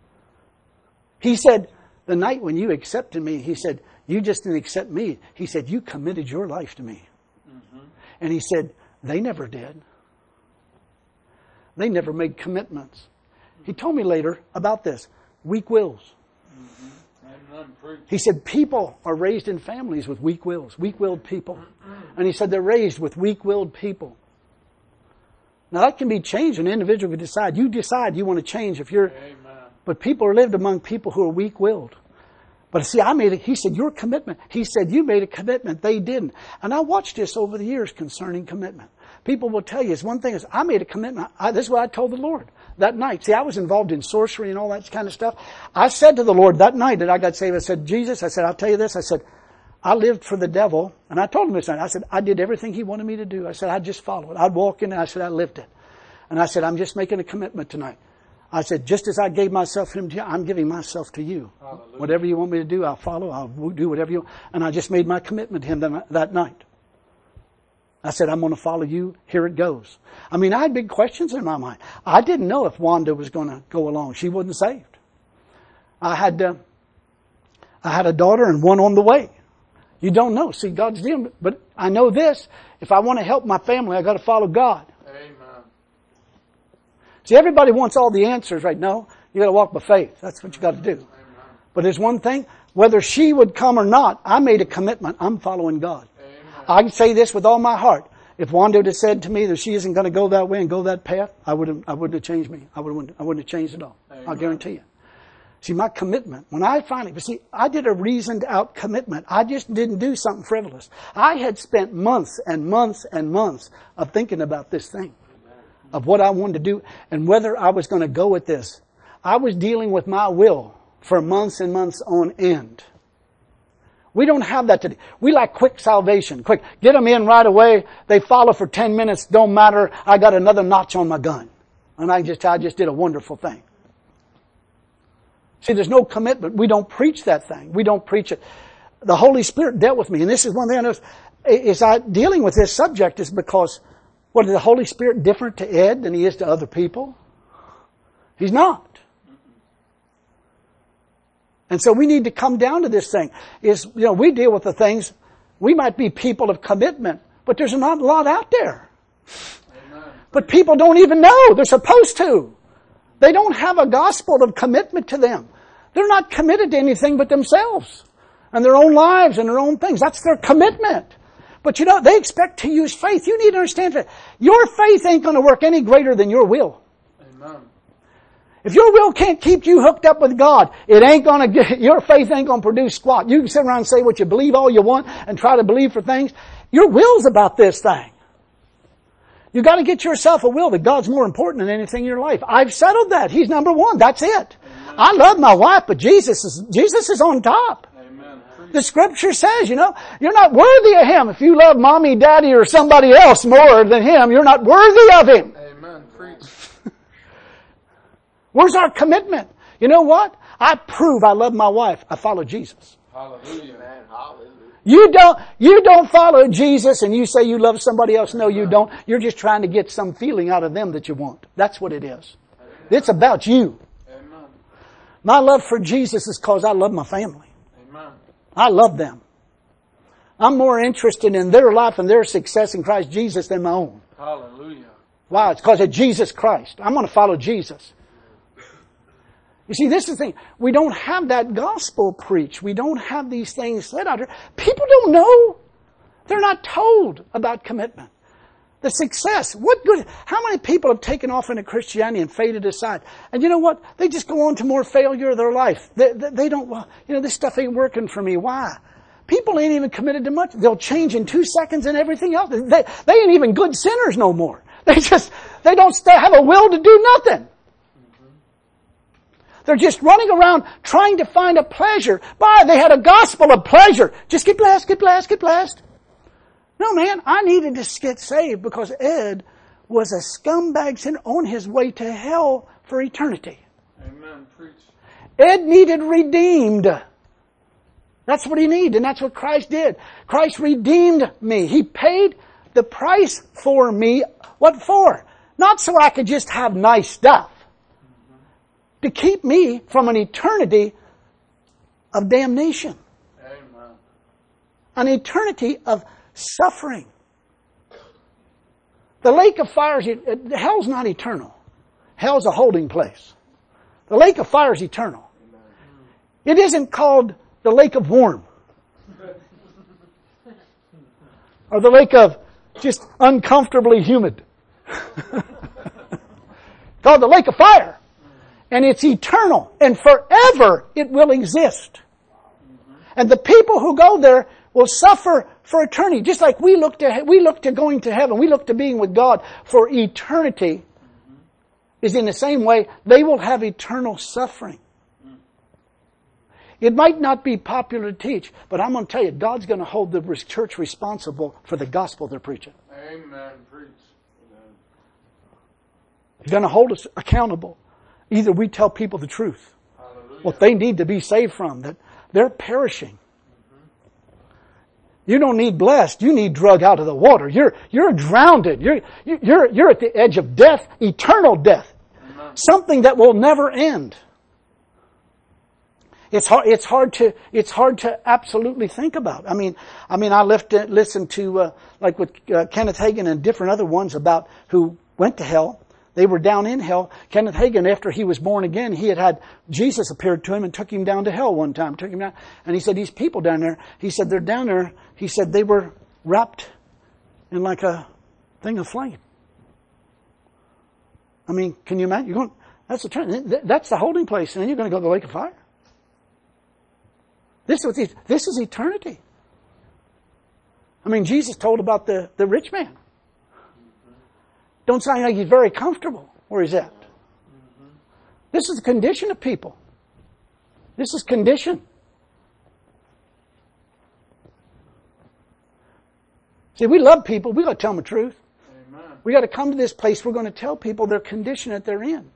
He said, the night when you accepted me, He said, you just didn't accept me. He said, you committed your life to me. Mm-hmm. And He said, they never did. They never made commitments. He told me later about this. Weak wills. Mm-hmm. He said people are raised in families with weak wills. Weak-willed people. And he said they're raised with weak-willed people. Now that can be changed. An individual can decide. You decide you want to change if you're... Amen. But people are lived among people who are weak-willed. But see, I made it. He said, your commitment. He said, you made a commitment. They didn't. And I watched this over the years concerning commitment. People will tell you, it's one thing is, I made a commitment. I, this is what I told the Lord that night. See, I was involved in sorcery and all that kind of stuff. I said to the Lord that night that I got saved, I said, Jesus, I said, I'll tell you this. I said, I lived for the devil. And I told him this night. I said, I did everything he wanted me to do. I said, I just followed. I'd walk in and I said, I lived it. And I said, I'm just making a commitment tonight. I said, just as I gave myself to him, I'm giving myself to you. Hallelujah. Whatever you want me to do, I'll follow. I'll do whatever you want. And I just made my commitment to him that, that night. I said, I'm going to follow you. Here it goes. I mean, I had big questions in my mind. I didn't know if Wanda was going to go along. She wasn't saved. I had, uh, I had a daughter and one on the way. You don't know. See, God's dealing. But I know this. If I want to help my family, I got to follow God. Amen. See, everybody wants all the answers right now. You got to walk by faith. That's what you got to do. Amen. But there's one thing. Whether she would come or not, I made a commitment. I'm following God. I can say this with all my heart. If Wanda would have said to me that she isn't going to go that way and go that path, I wouldn't, I wouldn't have changed me. I wouldn't, I wouldn't have changed at all. Amen. I'll guarantee you. See, my commitment, when I finally, but see, I did a reasoned out commitment. I just didn't do something frivolous. I had spent months and months and months of thinking about this thing, of what I wanted to do and whether I was going to go with this. I was dealing with my will for months and months on end. We don't have that today. We like quick salvation. Quick. Get them in right away. They follow for ten minutes. Don't matter. I got another notch on my gun. And I just, I just did a wonderful thing. See, there's no commitment. We don't preach that thing. We don't preach it. The Holy Spirit dealt with me. And this is one thing I noticed. Is I dealing with this subject is because, what, is the Holy Spirit different to Ed than he is to other people? He's not. And so we need to come down to this thing. Is, you know, we deal with the things, we might be people of commitment, but there's not a lot out there. Amen. But people don't even know. They're supposed to. They don't have a gospel of commitment to them. They're not committed to anything but themselves and their own lives and their own things. That's their commitment. But you know, they expect to use faith. You need to understand that your faith ain't going to work any greater than your will. Amen. If your will can't keep you hooked up with God, it ain't gonna get, your faith ain't gonna produce squat. You can sit around and say what you believe all you want and try to believe for things. Your will's about this thing. You gotta get yourself a will that God's more important than anything in your life. I've settled that. He's number one. That's it. Amen. I love my wife, but Jesus is, Jesus is on top. Amen. The scripture says, you know, you're not worthy of Him. If you love mommy, daddy, or somebody else more than Him, you're not worthy of Him. Amen. Preach. Where's our commitment? You know what? I prove I love my wife. I follow Jesus. Hallelujah, man. Hallelujah. You don't, you don't follow Jesus and you say you love somebody else. No, you don't. You're just trying to get some feeling out of them that you want. That's what it is. It's about you. Amen. My love for Jesus is because I love my family. Amen. I love them. I'm more interested in their life and their success in Christ Jesus than my own. Hallelujah. Why? It's because of Jesus Christ. I'm going to follow Jesus. You see, this is the thing. We don't have that gospel preached. We don't have these things said out there. People don't know. They're not told about commitment. The success. What good? How many people have taken off into Christianity and faded aside? And you know what? They just go on to more failure of their life. They, they, they don't, well, you know, this stuff ain't working for me. Why? People ain't even committed to much. They'll change in two seconds and everything else. They, they ain't even good sinners no more. They just, they don't stay, have a will to do nothing. They're just running around trying to find a pleasure. But they had a gospel of pleasure. Just get blessed, get blessed, get blessed. No, man, I needed to get saved because Ed was a scumbag sinner on his way to hell for eternity. Amen. Preach. Ed needed redeemed. That's what he needed, and that's what Christ did. Christ redeemed me. He paid the price for me. What for? Not so I could just have nice stuff. Mm-hmm. To keep me from an eternity of damnation. Amen. An eternity of suffering. The lake of fire, hell's not eternal. Hell's a holding place. The lake of fire is eternal. It isn't called the lake of warm. Or the lake of just uncomfortably humid. Called the lake of fire. And it's eternal. And forever it will exist. And the people who go there will suffer for eternity. Just like we look to, we look to going to heaven. We look to being with God for eternity. Is in the same way, they will have eternal suffering. It might not be popular to teach, but I'm going to tell you, God's going to hold the church responsible for the gospel they're preaching. Amen. Preach. He's going to hold us accountable. Either we tell people the truth, Hallelujah. What they need to be saved from, that they're perishing. You don't need blessed. You need drug out of the water. You're, you're drowned. You're, you're, you're at the edge of death, eternal death. Amen. Something that will never end. It's hard, it's hard to, it's hard to absolutely think about. I mean, I mean, I lift, listened to, uh, like with uh, Kenneth Hagin and different other ones about who went to hell. They were down in hell. Kenneth Hagin, after he was born again, he had had Jesus appeared to him and took him down to hell one time. Took him down, and he said, "These people down there," he said, "they're down there." He said, "They were wrapped in like a thing of flame." I mean, can you imagine? You're going. That's the turn. That's the holding place, and then you're going to go to the lake of fire. This is this is eternity. I mean, Jesus told about the the rich man. Don't sound like he's very comfortable where he's at. Mm-hmm. This is the condition of people. This is condition. See, we love people. We got to tell them the truth. Amen. We got to come to this place. We're going to tell people their condition that they're in.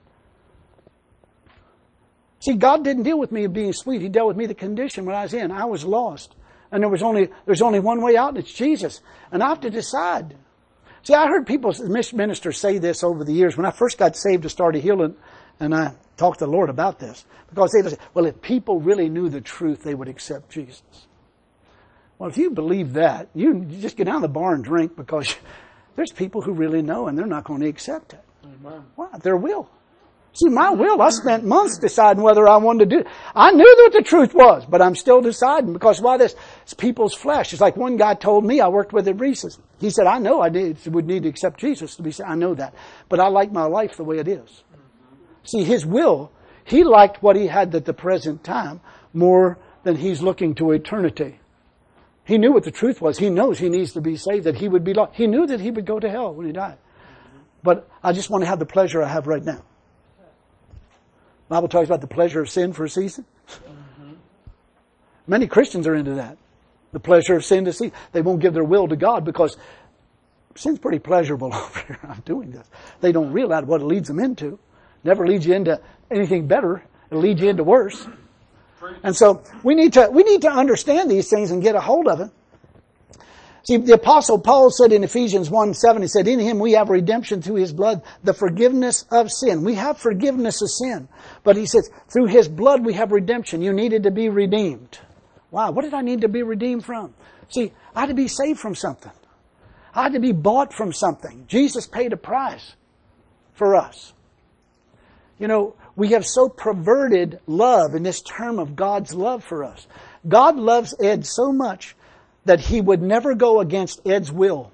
See, God didn't deal with me being sweet. He dealt with me the condition when I was in. I was lost. And there was only, there's only one way out, and it's Jesus. And I have to decide. See, I heard people, ministers say this over the years. When I first got saved, I started healing, and I talked to the Lord about this. Because they say, well, if people really knew the truth, they would accept Jesus. Well, if you believe that, you just get down to the bar and drink, because there's people who really know, and they're not going to accept it. Amen. Why? Their will. See, my will, I spent months deciding whether I wanted to do it. I knew what the truth was, but I'm still deciding, because why this? It's people's flesh. It's like one guy told me, I worked with at Reese's. He said, I know I need, would need to accept Jesus to be saved. I know that. But I like my life the way it is. Mm-hmm. See, his will, he liked what he had at the present time more than he's looking to eternity. He knew what the truth was. He knows he needs to be saved, that he would be lost. He knew that he would go to hell when he died. Mm-hmm. But I just want to have the pleasure I have right now. The Bible talks about the pleasure of sin for a season. Mm-hmm. Many Christians are into that. The pleasure of sin to see. They won't give their will to God because sin's pretty pleasurable over here. I'm doing this. They don't realize what it leads them into. Never leads you into anything better. It'll lead you into worse. And so we need to, we need to understand these things and get a hold of it. See, the Apostle Paul said in Ephesians one seven, he said, in him we have redemption through his blood, the forgiveness of sin. We have forgiveness of sin. But he says, through his blood we have redemption. You needed to be redeemed. Wow, what did I need to be redeemed from? See, I had to be saved from something. I had to be bought from something. Jesus paid a price for us. You know, we have so perverted love in this term of God's love for us. God loves Ed so much that he would never go against Ed's will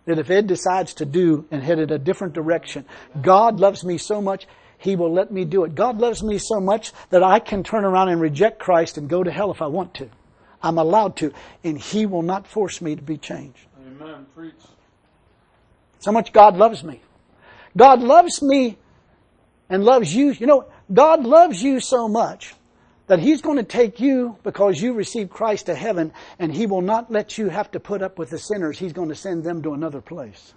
that if Ed decides to do and head in a different direction, God loves me so much, He will let me do it. God loves me so much that I can turn around and reject Christ and go to hell if I want to. I'm allowed to. And He will not force me to be changed. Amen. Preach. So much God loves me. God loves me and loves you. You know, God loves you so much that He's going to take you because you received Christ to heaven, and He will not let you have to put up with the sinners. He's going to send them to another place.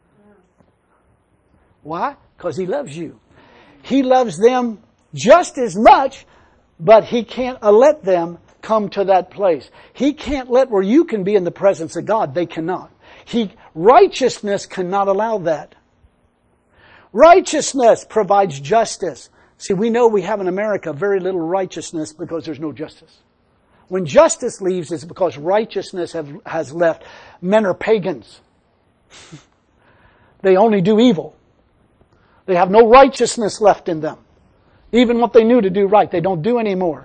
Why? Because He loves you. He loves them just as much, but He can't let them come to that place. He can't let where you can be in the presence of God. They cannot. He, righteousness cannot allow that. Righteousness provides justice. See, we know we have in America very little righteousness because there's no justice. When justice leaves, it's because righteousness have, has left. Men are pagans. They only do evil. They have no righteousness left in them. Even what they knew to do right, they don't do anymore.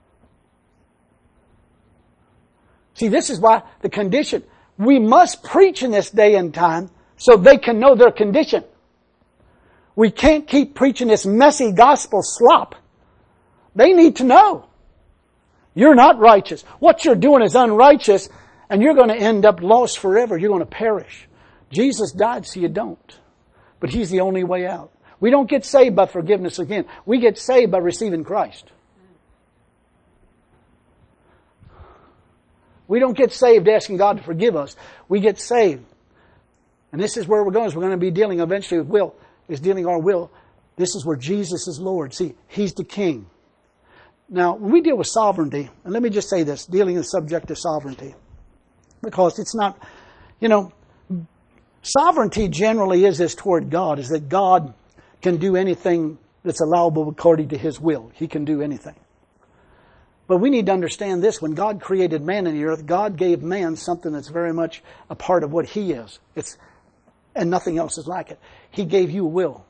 See, this is why the condition, we must preach in this day and time so they can know their condition. We can't keep preaching this messy gospel slop. They need to know. You're not righteous. What you're doing is unrighteous, and you're going to end up lost forever. You're going to perish. Jesus died so you don't. But He's the only way out. We don't get saved by forgiveness again. We get saved by receiving Christ. We don't get saved asking God to forgive us. We get saved. And this is where we're going. We're going to be dealing eventually with will. Is dealing our will. This is where Jesus is Lord. See, He's the King. Now, when we deal with sovereignty, and let me just say this, dealing with the subject of sovereignty, because it's not, you know, sovereignty generally is this toward God, is that God can do anything that's allowable according to His will. He can do anything. But we need to understand this. When God created man in the earth, God gave man something that's very much a part of what he is. It's, and nothing else is like it. He gave you a will.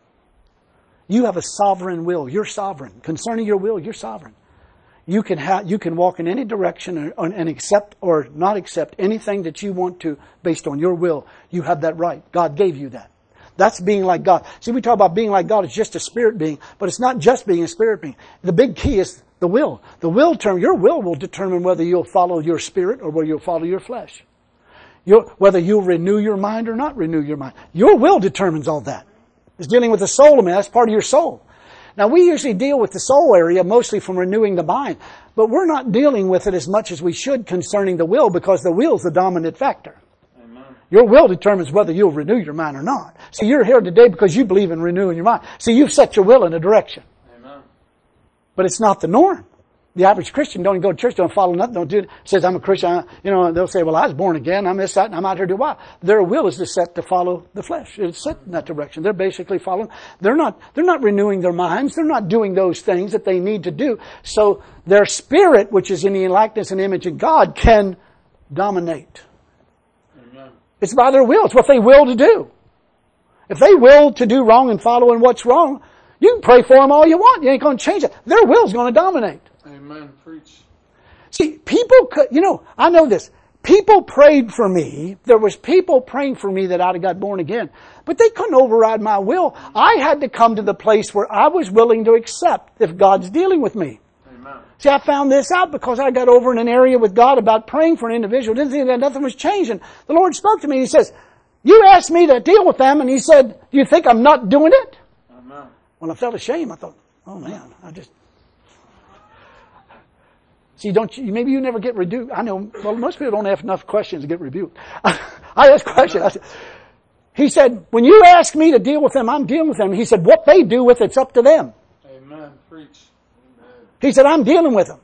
You have a sovereign will. You're sovereign. Concerning your will, you're sovereign. You can ha- you can walk in any direction and, and accept or not accept anything that you want to based on your will. You have that right. God gave you that. That's being like God. See, we talk about being like God. It's just a spirit being, but it's not just being a spirit being. The big key is the will. The will term, your will will determine whether you'll follow your spirit or whether you'll follow your flesh. You'll, whether you'll renew your mind or not renew your mind. Your will determines all that. It's dealing with the soul of man. That's part of your soul. Now, we usually deal with the soul area mostly from renewing the mind, but we're not dealing with it as much as we should concerning the will, because the will is the dominant factor. Amen. Your will determines whether you'll renew your mind or not. See, you're here today because you believe in renewing your mind. See, you've set your will in a direction. Amen. But it's not the norm. The average Christian don't even go to church, don't follow nothing, don't do it. Says, I'm a Christian. You know, they'll say, well, I was born again. I'm this, that, and I'm out here to do what? Their will is to set to follow the flesh. It's set in that direction. They're basically following. They're not, they're not renewing their minds. They're not doing those things that they need to do. So their spirit, which is in the likeness and image of God, can dominate. Amen. It's by their will. It's what they will to do. If they will to do wrong and follow in what's wrong, you can pray for them all you want. You ain't going to change it. Their will's going to dominate. Amen. Preach. See, people could, you know, I know this. People prayed for me. There was people praying for me that I'd have got born again. But they couldn't override my will. I had to come to the place where I was willing to accept if God's dealing with me. Amen. See, I found this out because I got over in an area with God about praying for an individual. Didn't think that nothing was changing. The Lord spoke to me. He says, you asked me to deal with them. And He said, do you think I'm not doing it? Amen. Well, I felt ashamed. I thought, oh man, I just... See, don't you, maybe you never get rebuked. I know, well, most people don't have enough questions to get rebuked. I asked questions. I said, he said, when you ask me to deal with them, I'm dealing with them. He said, what they do with it's up to them. Amen. Preach. Amen. He said, I'm dealing with them.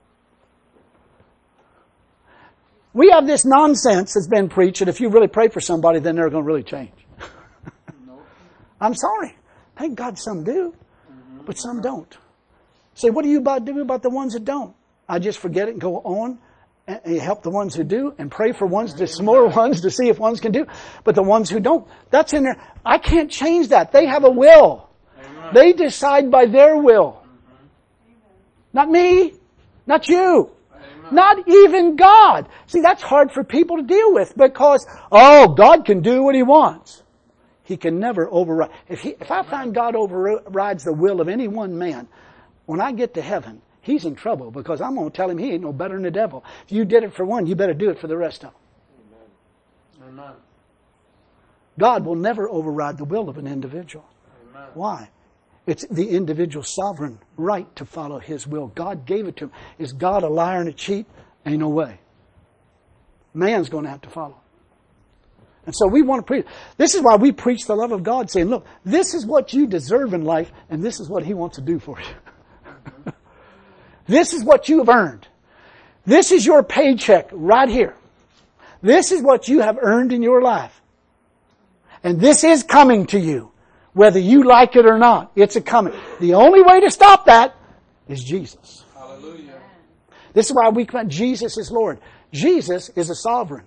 We have this nonsense that's been preached that if you really pray for somebody, then they're going to really change. Nope. I'm sorry. Thank God some do, mm-hmm. but some don't. Say, what do you about do about the ones that don't? I just forget it and go on and help the ones who do and pray for ones, the smaller ones, to see if ones can do. But the ones who don't, that's in there. I can't change that. They have a will. Amen. They decide by their will. Mm-hmm. Not me. Not you. Amen. Not even God. See, that's hard for people to deal with because, oh, God can do what He wants. He can never override. If, he, if I find God overrides the will of any one man, when I get to heaven, He's in trouble because I'm going to tell Him He ain't no better than the devil. If you did it for one, you better do it for the rest of them. Amen. Amen. God will never override the will of an individual. Amen. Why? It's the individual's sovereign right to follow His will. God gave it to him. Is God a liar and a cheat? Ain't no way. Man's going to have to follow. And so we want to preach. This is why we preach the love of God, saying, look, this is what you deserve in life, and this is what He wants to do for you. This is what you have earned. This is your paycheck right here. This is what you have earned in your life. And this is coming to you. Whether you like it or not, it's a coming. The only way to stop that is Jesus. Hallelujah. This is why we claim Jesus is Lord. Jesus is a sovereign.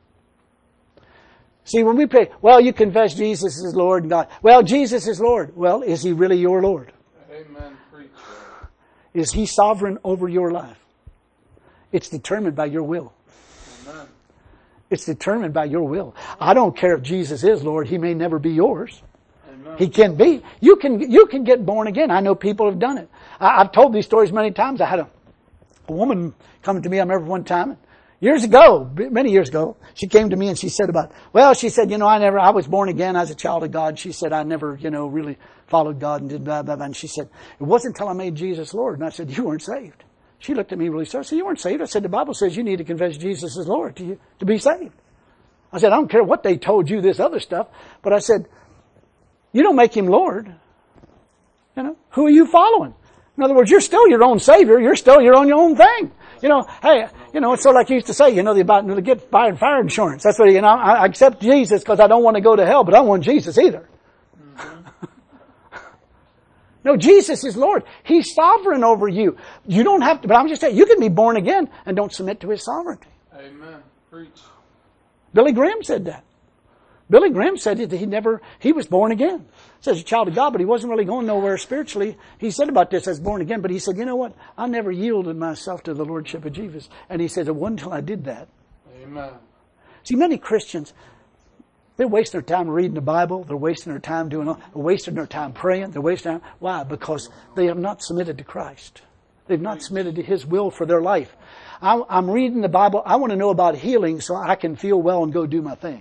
See, when we pray, well, you confess Jesus is Lord and God. Well, Jesus is Lord. Well, is He really your Lord? Amen. Preach. Is He sovereign over your life? It's determined by your will. Amen. It's determined by your will. I don't care if Jesus is Lord. He may never be yours. Amen. He can be. You can, you can get born again. I know people have done it. I, I've told these stories many times. I had a, a woman come to me, I remember one time, years ago, many years ago, she came to me and she said about, well, she said, you know, I never, I was born again as a child of God. She said, I never, you know, really followed God and did blah, blah, blah. And she said, it wasn't until I made Jesus Lord. And I said, you weren't saved. She looked at me really serious. I said, you weren't saved. I said, the Bible says you need to confess Jesus as Lord to you, to be saved. I said, I don't care what they told you, this other stuff. But I said, you don't make Him Lord. You know, who are you following? In other words, you're still your own Savior. You're still your own, your own thing. You know, hey, you know, it's sort of like you used to say, you know, about you know, to get fire and fire insurance. That's what, you know, I, I accept Jesus because I don't want to go to hell, but I don't want Jesus either. Mm-hmm. No, Jesus is Lord. He's sovereign over you. You don't have to, but I'm just saying, you can be born again and don't submit to His sovereignty. Amen. Preach. Billy Graham said that. Billy Graham said that he never, he was born again. Says a child of God, but he wasn't really going nowhere spiritually. He said about this as born again, but he said, you know what? I never yielded myself to the Lordship of Jesus. And he said, it wasn't until I did that. Amen. See, many Christians, they're wasting their time reading the Bible. They're wasting their time doing all, they're wasting their time praying. They're wasting their time. Why? Because they have not submitted to Christ. They've not submitted to His will for their life. I, I'm reading the Bible. I want to know about healing so I can feel well and go do my thing.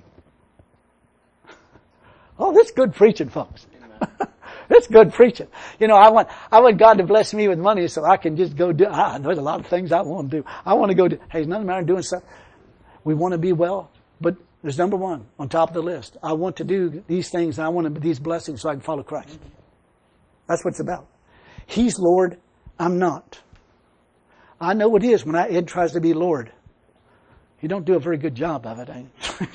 Oh, that's good preaching, folks. That's good preaching. You know, I want, I want God to bless me with money so I can just go do, I know there's a lot of things I want to do. I want to go do, hey, there's nothing matter doing stuff. We want to be well, but there's number one on top of the list. I want to do these things and I want to, these blessings so I can follow Christ. That's what it's about. He's Lord. I'm not. I know it is when I, Ed tries to be Lord. He don't do a very good job of it. I,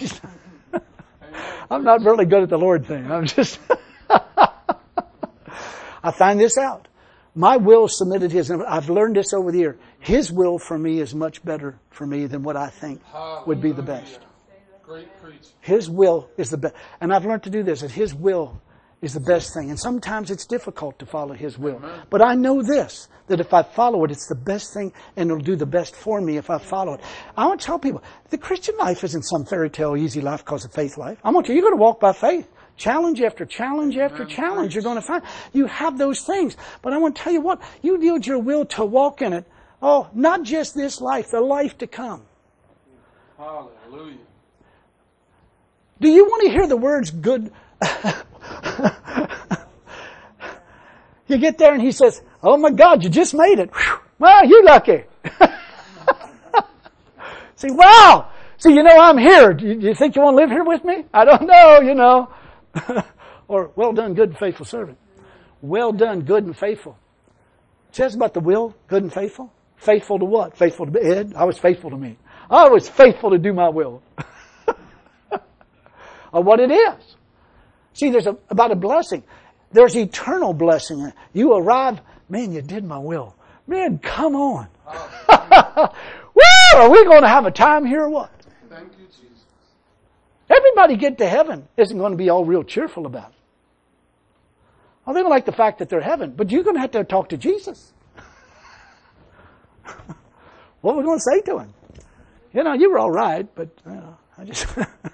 I'm not really good at the Lord thing. I'm just, I find this out. My will submitted His. I've learned this over the year. His will for me is much better for me than what I think would be the best. Great preach. His will is the best. And I've learned to do this, that His will is the best thing. And sometimes it's difficult to follow His will. Amen. But I know this, that if I follow it, it's the best thing and it'll do the best for me if I follow it. I want to tell people, the Christian life isn't some fairy tale easy life because of faith life. I want you, you're going to walk by faith. Challenge after challenge after Amen. challenge you're going to find. You have those things. But I want to tell you what, you yield your will to walk in it. Oh, not just this life, the life to come. Hallelujah. Do you want to hear the words good? You get there and he says, oh my God, you just made it. Whew. Well, you lucky. See, wow. See, you know, I'm here. Do you, do you think you want to live here with me? I don't know, you know. Or, well done, good and faithful servant. Well done, good and faithful. It says about the will, good and faithful. Faithful to what? Faithful to Ed? I was faithful to me. I was faithful to do my will. Or what it is. See, there's a, about a blessing. There's eternal blessing. You arrive, man, you did my will. Man, come on. Woo! Are we going to have a time here or what? Thank you, Jesus. Everybody get to heaven isn't going to be all real cheerful about it. Well, they don't like the fact that they're heaven, but you're going to have to talk to Jesus. What are we going to say to him? You know, you were all right, but you know, I just...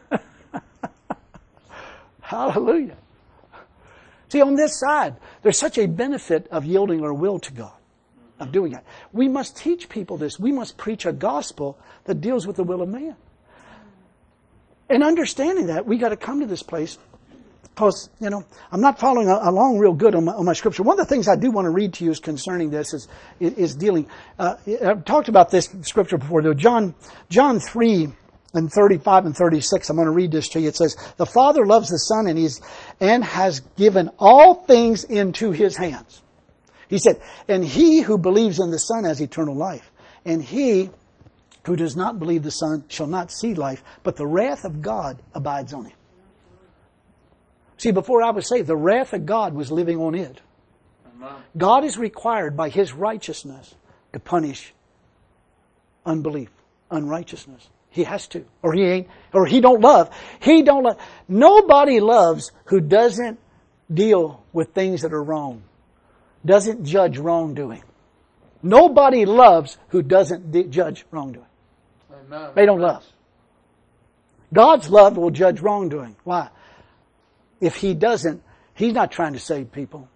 Hallelujah. See, on this side, there's such a benefit of yielding our will to God, of doing that. We must teach people this. We must preach a gospel that deals with the will of man. And understanding that, we got to come to this place because, you know, I'm not following along real good on my, on my scripture. One of the things I do want to read to you is concerning this is, is dealing, uh, I've talked about this scripture before, though. John, John three and thirty-five and thirty-six, I'm going to read this to you. It says, the Father loves the Son and he's, and has given all things into his hands. He said, and he who believes in the Son has eternal life. And he who does not believe the Son shall not see life, but the wrath of God abides on him. See, before I was saved, the wrath of God was living on it. Amen. God is required by his righteousness to punish unbelief, unrighteousness. He has to. Or he ain't, or he don't love. He don't love. Nobody loves who doesn't deal with things that are wrong. Doesn't judge wrongdoing. Nobody loves who doesn't de- judge wrongdoing. Amen. They don't love. God's love will judge wrongdoing. Why? If he doesn't, he's not trying to save people.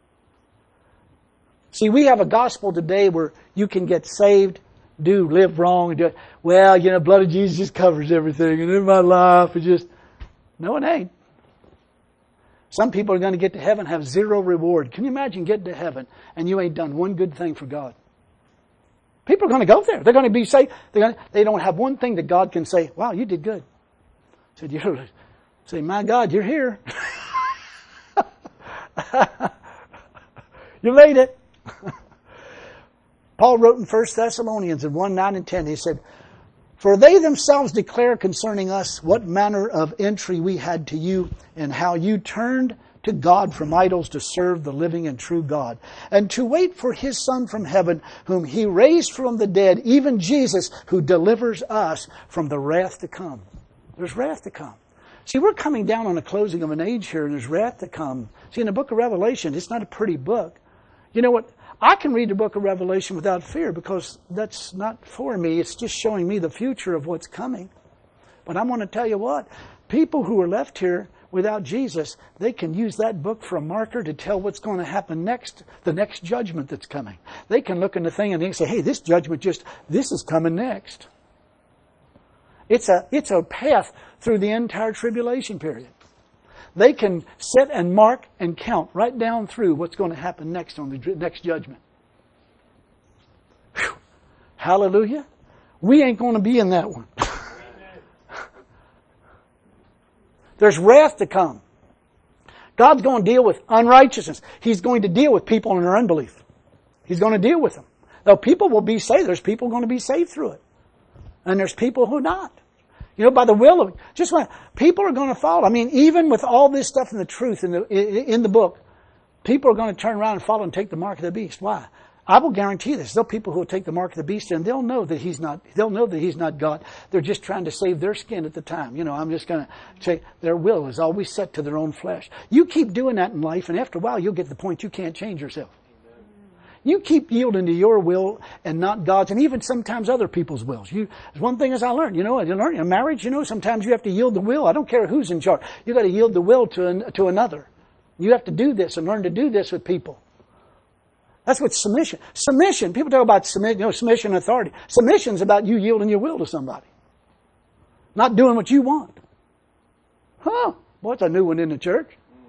See, we have a gospel today where you can get saved, do, live wrong, do, well, you know, blood of Jesus just covers everything, and in my life, it just, no, it ain't. Some people are going to get to heaven, have zero reward. Can you imagine getting to heaven and you ain't done one good thing for God? People are going to go there. They're going to be saved. They're going to, they don't have one thing that God can say, wow, you did good. Said, you say, my God, you're here. You made it. Paul wrote in First Thessalonians in one, nine and ten, he said, for they themselves declare concerning us what manner of entry we had to you and how you turned to God from idols to serve the living and true God, and to wait for his Son from heaven, whom he raised from the dead, even Jesus, who delivers us from the wrath to come. There's wrath to come. See, we're coming down on the closing of an age here, and there's wrath to come. See, in the book of Revelation, it's not a pretty book. You know what? I can read the book of Revelation without fear because that's not for me. It's just showing me the future of what's coming. But I want to tell you what, people who are left here without Jesus, they can use that book for a marker to tell what's going to happen next, the next judgment that's coming. They can look in the thing and they can say, hey, this judgment just, this is coming next. It's a, it's a path through the entire tribulation period. They can sit and mark and count right down through what's going to happen next on the next judgment. Whew. Hallelujah. We ain't going to be in that one. There's wrath to come. God's going to deal with unrighteousness. He's going to deal with people in their unbelief. He's going to deal with them. Though people will be saved, there's people going to be saved through it. And there's people who not. You know, by the will of, just when people are going to follow. I mean, even with all this stuff in the truth in the, in the book, people are going to turn around and follow and take the mark of the beast. Why? I will guarantee this. There'll be people who will take the mark of the beast and they'll know that he's not, they'll know that he's not God. They're just trying to save their skin at the time. You know, I'm just going to say their will is always set to their own flesh. You keep doing that in life and after a while you'll get to the point you can't change yourself. You keep yielding to your will and not God's, and even sometimes other people's wills. You, there's one thing as I learned, you know, I learned in marriage, you know, sometimes you have to yield the will. I don't care who's in charge. You got to yield the will to an, to another. You have to do this and learn to do this with people. That's what submission. Submission. People talk about submission, you know, submission and authority. Submission's about you yielding your will to somebody, not doing what you want. Huh? Boy, it's a new one in the church.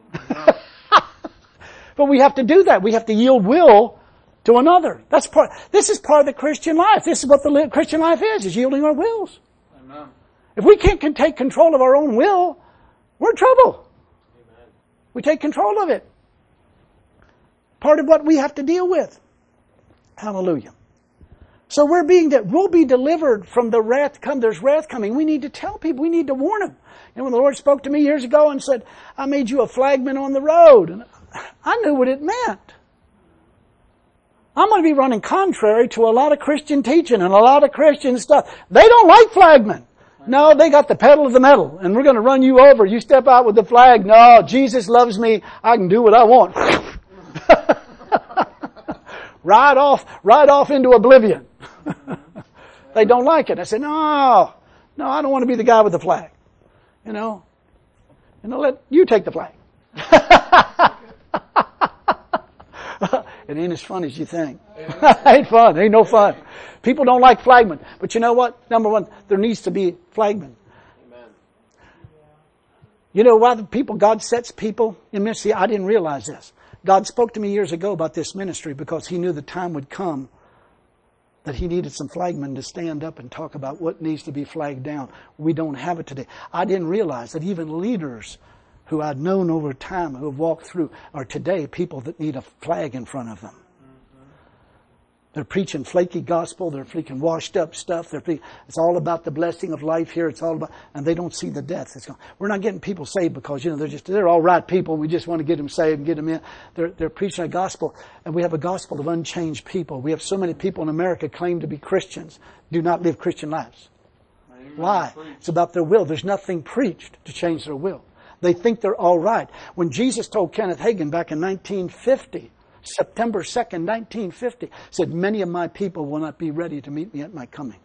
But we have to do that. We have to yield will to another. That's part. This is part of the Christian life. This is what the Christian life is: is yielding our wills. Amen. If we can't can take control of our own will, we're in trouble. Amen. We take control of it. Part of what we have to deal with. Hallelujah. So we're being de- we'll be delivered from the wrath come. There's wrath coming. We need to tell people. We need to warn them. And when the Lord spoke to me years ago and said, "I made you a flagman on the road," and I knew what it meant. I'm going to be running contrary to a lot of Christian teaching and a lot of Christian stuff. They don't like flagmen. No, they got the pedal to the metal, and we're going to run you over. You step out with the flag. No, Jesus loves me. I can do what I want. Ride off, ride off into oblivion. They don't like it. I said, no, no, I don't want to be the guy with the flag. You know, you know, let you take the flag. It ain't as fun as you think. Ain't fun. Ain't no fun. People don't like flagmen. But you know what? Number one, there needs to be flagmen. Amen. You know why the people, God sets people in ministry? I didn't realize this. God spoke to me years ago about this ministry because He knew the time would come that He needed some flagmen to stand up and talk about what needs to be flagged down. We don't have it today. I didn't realize that even leaders who I'd known over time, who have walked through, are today people that need a flag in front of them. Mm-hmm. They're preaching flaky gospel. They're freaking washed up stuff. They're pre- it's all about the blessing of life here. It's all about, and they don't see the death. It's gone. We're not getting people saved because, you know, they're just, they're all right people. We just want to get them saved and get them in. They're, they're preaching a gospel, and we have a gospel of unchanged people. We have so many people in America claim to be Christians, do not live Christian lives. Amen. Why? Preach. It's about their will. There's nothing preached to change their will. They think they're all right. When Jesus told Kenneth Hagin back in nineteen fifty, September second, nineteen fifty, said, many of my people will not be ready to meet me at my coming.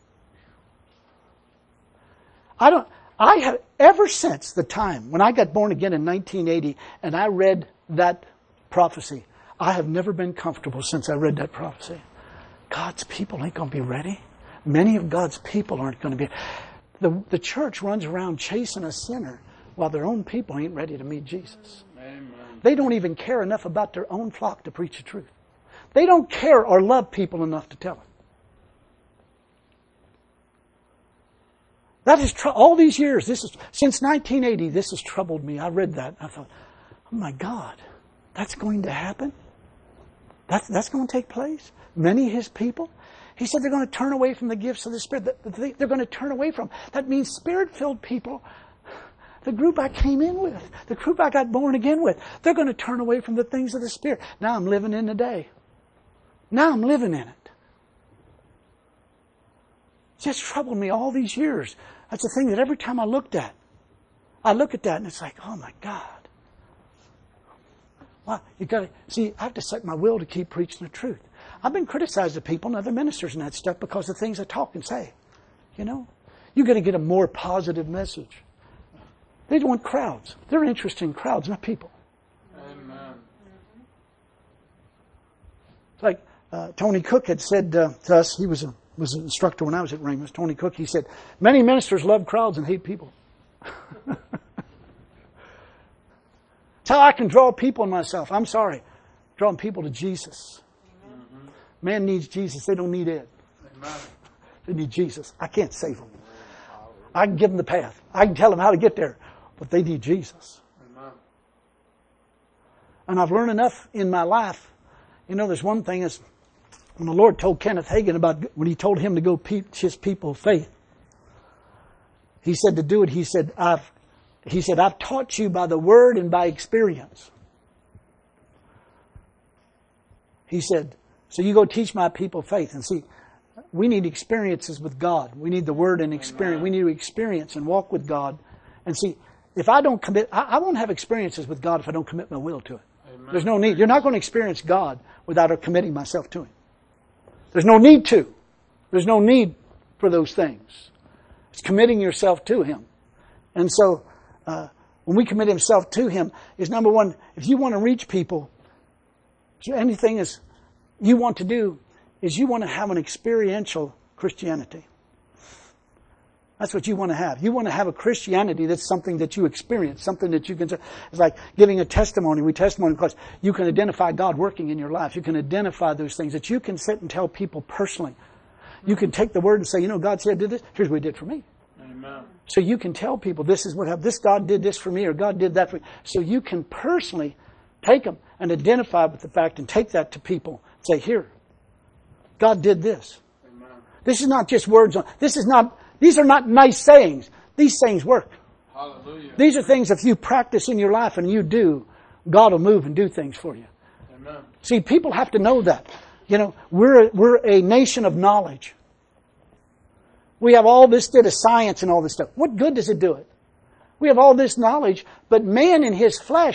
I don't, I have, ever since the time when I got born again in nineteen eighty and I read that prophecy, I have never been comfortable since I read that prophecy. God's people ain't going to be ready. Many of God's people aren't going to be. The, the church runs around chasing a sinner while their own people ain't ready to meet Jesus. Amen. They don't even care enough about their own flock to preach the truth. They don't care or love people enough to tell it. That is tr- all these years. This is since nineteen eighty. This has troubled me. I read that. I thought, oh my God, that's going to happen. That's that's going to take place. Many of His people. He said they're going to turn away from the gifts of the Spirit. They're going to turn away from. That means Spirit-filled people. The group I came in with, the group I got born again with, they're going to turn away from the things of the Spirit. Now I'm living in the day. Now I'm living in it. It's just troubled me all these years. That's the thing that every time I looked at, I look at that and it's like, oh my God. Well, you got to see. I have to set my will to keep preaching the truth. I've been criticized of people and other ministers and that stuff because of things I talk and say. You know, you got to get a more positive message. They don't want crowds. They're interested in crowds, not people. Amen. It's like uh, Tony Cook had said uh, to us, he was a, was an instructor when I was at Rhema. Tony Cook, he said, many ministers love crowds and hate people. That's how I can draw people in myself. I'm sorry. Drawing people to Jesus. Mm-hmm. Man needs Jesus. They don't need Ed. Amen. They need Jesus. I can't save them. I can give them the path. I can tell them how to get there. But they need Jesus. Amen. And I've learned enough in my life. You know, there's one thing is when the Lord told Kenneth Hagin about, when He told him to go teach His people faith, He said to do it, He said, I've, He said, I've taught you by the Word and by experience. He said, so you go teach my people faith. And see, we need experiences with God. We need the Word and experience. Amen. We need to experience and walk with God. And see, if I don't commit, I, I won't have experiences with God if I don't commit my will to it. Amen. There's no need. You're not going to experience God without committing myself to Him. There's no need to. There's no need for those things. It's committing yourself to Him. And so, uh, when we commit Himself to Him, is number one, if you want to reach people, anything is you want to do is you want to have an experiential Christianity. That's what you want to have. You want to have a Christianity that's something that you experience, something that you can. It's like giving a testimony. We testimony because you can identify God working in your life. You can identify those things that you can sit and tell people personally. You can take the word and say, you know, God said, did this. Here's what He did for me. Amen. So you can tell people, this is what happened. This God did this for me, or God did that for me. So you can personally take them and identify with the fact and take that to people. Say, here, God did this. Amen. This is not just words on. This is not. These are not nice sayings. These sayings work. Hallelujah. These are things if you practice in your life and you do, God will move and do things for you. Amen. See, people have to know that. You know, we're a, we're a nation of knowledge. We have all this bit of science and all this stuff. What good does it do it? We have all this knowledge, but man in his flesh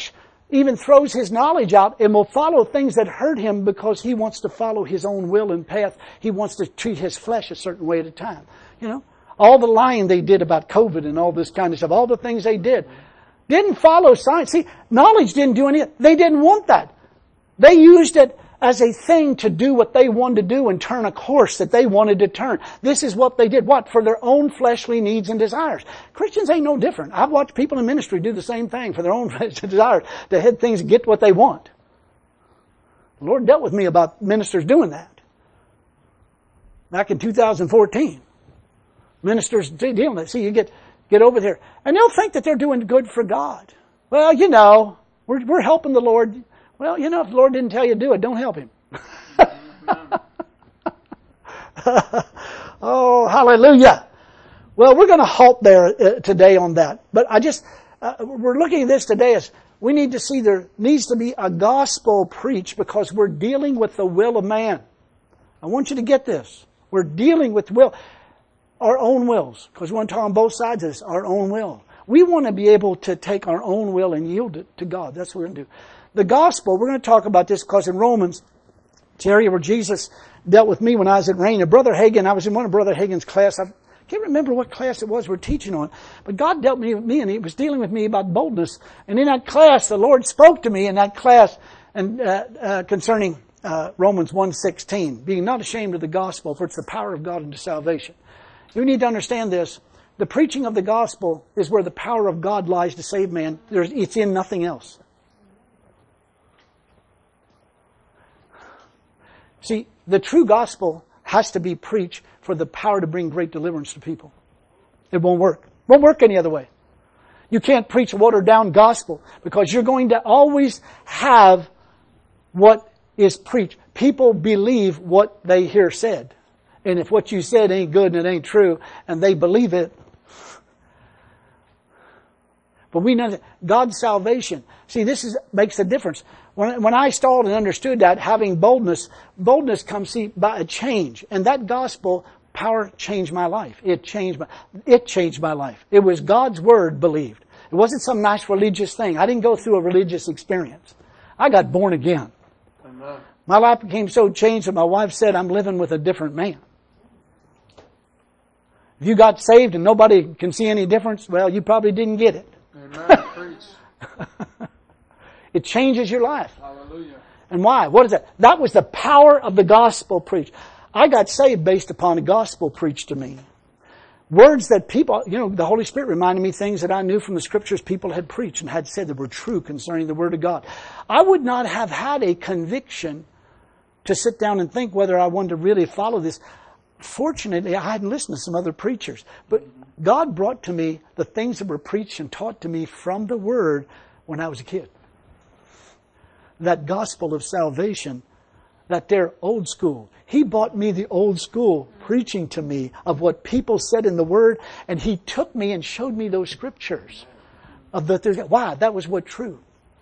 even throws his knowledge out and will follow things that hurt him because he wants to follow his own will and path. He wants to treat his flesh a certain way at a time. You know, all the lying they did about COVID and all this kind of stuff, all the things they did, didn't follow science. See, knowledge didn't do anything. They didn't want that. They used it as a thing to do what they wanted to do and turn a course that they wanted to turn. This is what they did. What? For their own fleshly needs and desires. Christians ain't no different. I've watched people in ministry do the same thing for their own fleshly desires, to head things and get what they want. The Lord dealt with me about ministers doing that back in two thousand fourteen. Ministers dealing with it. See, you get, get over there. And they'll think that they're doing good for God. Well, you know, we're, we're helping the Lord. Well, you know, if the Lord didn't tell you to do it, don't help Him. Oh, hallelujah. Well, we're going to halt there uh, today on that. But I just, uh, we're looking at this today as we need to see there needs to be a gospel preached because we're dealing with the will of man. I want you to get this. We're dealing with will, our own wills, because we want to talk on both sides of this, our own will. We want to be able to take our own will and yield it to God. That's what we're going to do. The gospel, we're going to talk about this because in Romans, it's the area where Jesus dealt with me when I was at Rain. And Brother Hagin, I was in one of Brother Hagin's class. I can't remember what class it was we're teaching on. But God dealt with me and He was dealing with me about boldness. And in that class, the Lord spoke to me in that class and uh, uh, concerning uh, Romans one sixteen, being not ashamed of the gospel, for it's the power of God unto salvation. You need to understand this. The preaching of the gospel is where the power of God lies to save man. There's, it's in nothing else. See, the true gospel has to be preached for the power to bring great deliverance to people. It won't work. It won't work any other way. You can't preach a watered down gospel because you're going to always have what is preached. People believe what they hear said. And if what you said ain't good and it ain't true and they believe it, but we know that God's salvation. See, this is makes a difference. When, when I stalled and understood that, having boldness, boldness comes, see, by a change. And that gospel power changed my life. It changed my, it changed my life. It was God's word believed. It wasn't some nice religious thing. I didn't go through a religious experience. I got born again. Amen. My life became so changed that my wife said, I'm living with a different man. If you got saved and nobody can see any difference, well, you probably didn't get it. Amen. Preach. It changes your life. Hallelujah. And why? What is that? That was the power of the gospel preached. I got saved based upon the gospel preached to me. Words that people, you know, the Holy Spirit reminded me things that I knew from the scriptures people had preached and had said that were true concerning the Word of God. I would not have had a conviction to sit down and think whether I wanted to really follow this. Fortunately, I hadn't listened to some other preachers. But God brought to me the things that were preached and taught to me from the Word when I was a kid. That gospel of salvation, that they're old school. He bought me the old school preaching to me of what people said in the Word, and He took me and showed me those scriptures. Of the, wow, that was what true.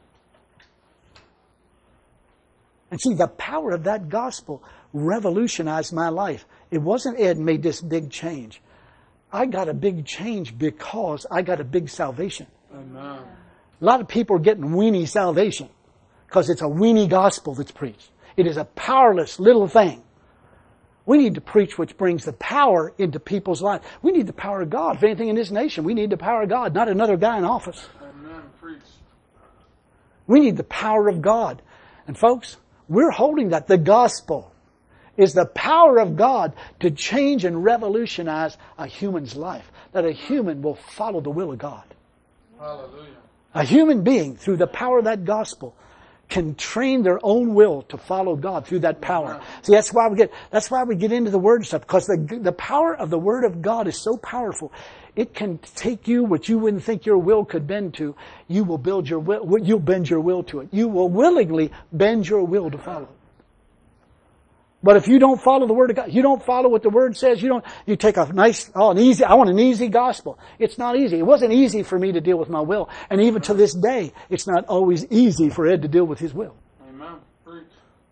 And see, the power of that gospel revolutionized my life. It wasn't Ed made this big change. I got a big change because I got a big salvation. Amen. A lot of people are getting weenie salvation because it's a weenie gospel that's preached. It is a powerless little thing. We need to preach which brings the power into people's lives. We need the power of God. If anything in this nation, we need the power of God, not another guy in office. Amen. Preach. We need the power of God. And folks, we're holding that. The gospel is the power of God to change and revolutionize a human's life. That a human will follow the will of God. Hallelujah. A human being, through the power of that gospel, can train their own will to follow God through that power. See, that's why we get, that's why we get into the Word and stuff, because the, the power of the Word of God is so powerful. It can take you what you wouldn't think your will could bend to. You will build your will, you'll bend your will to it. You will willingly bend your will to follow it. But if you don't follow the Word of God, you don't follow what the Word says, you don't, you take a nice, oh, an easy, I want an easy gospel. It's not easy. It wasn't easy for me to deal with my will. And even to this day, it's not always easy for Ed to deal with his will. Amen. Preach.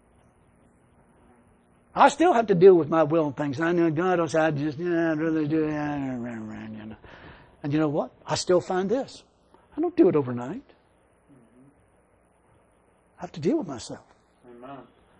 I still have to deal with my will and things. And I know God will say, I just, yeah, I'd rather do it. And you know what? I still find this. I don't do it overnight. I have to deal with myself. Amen.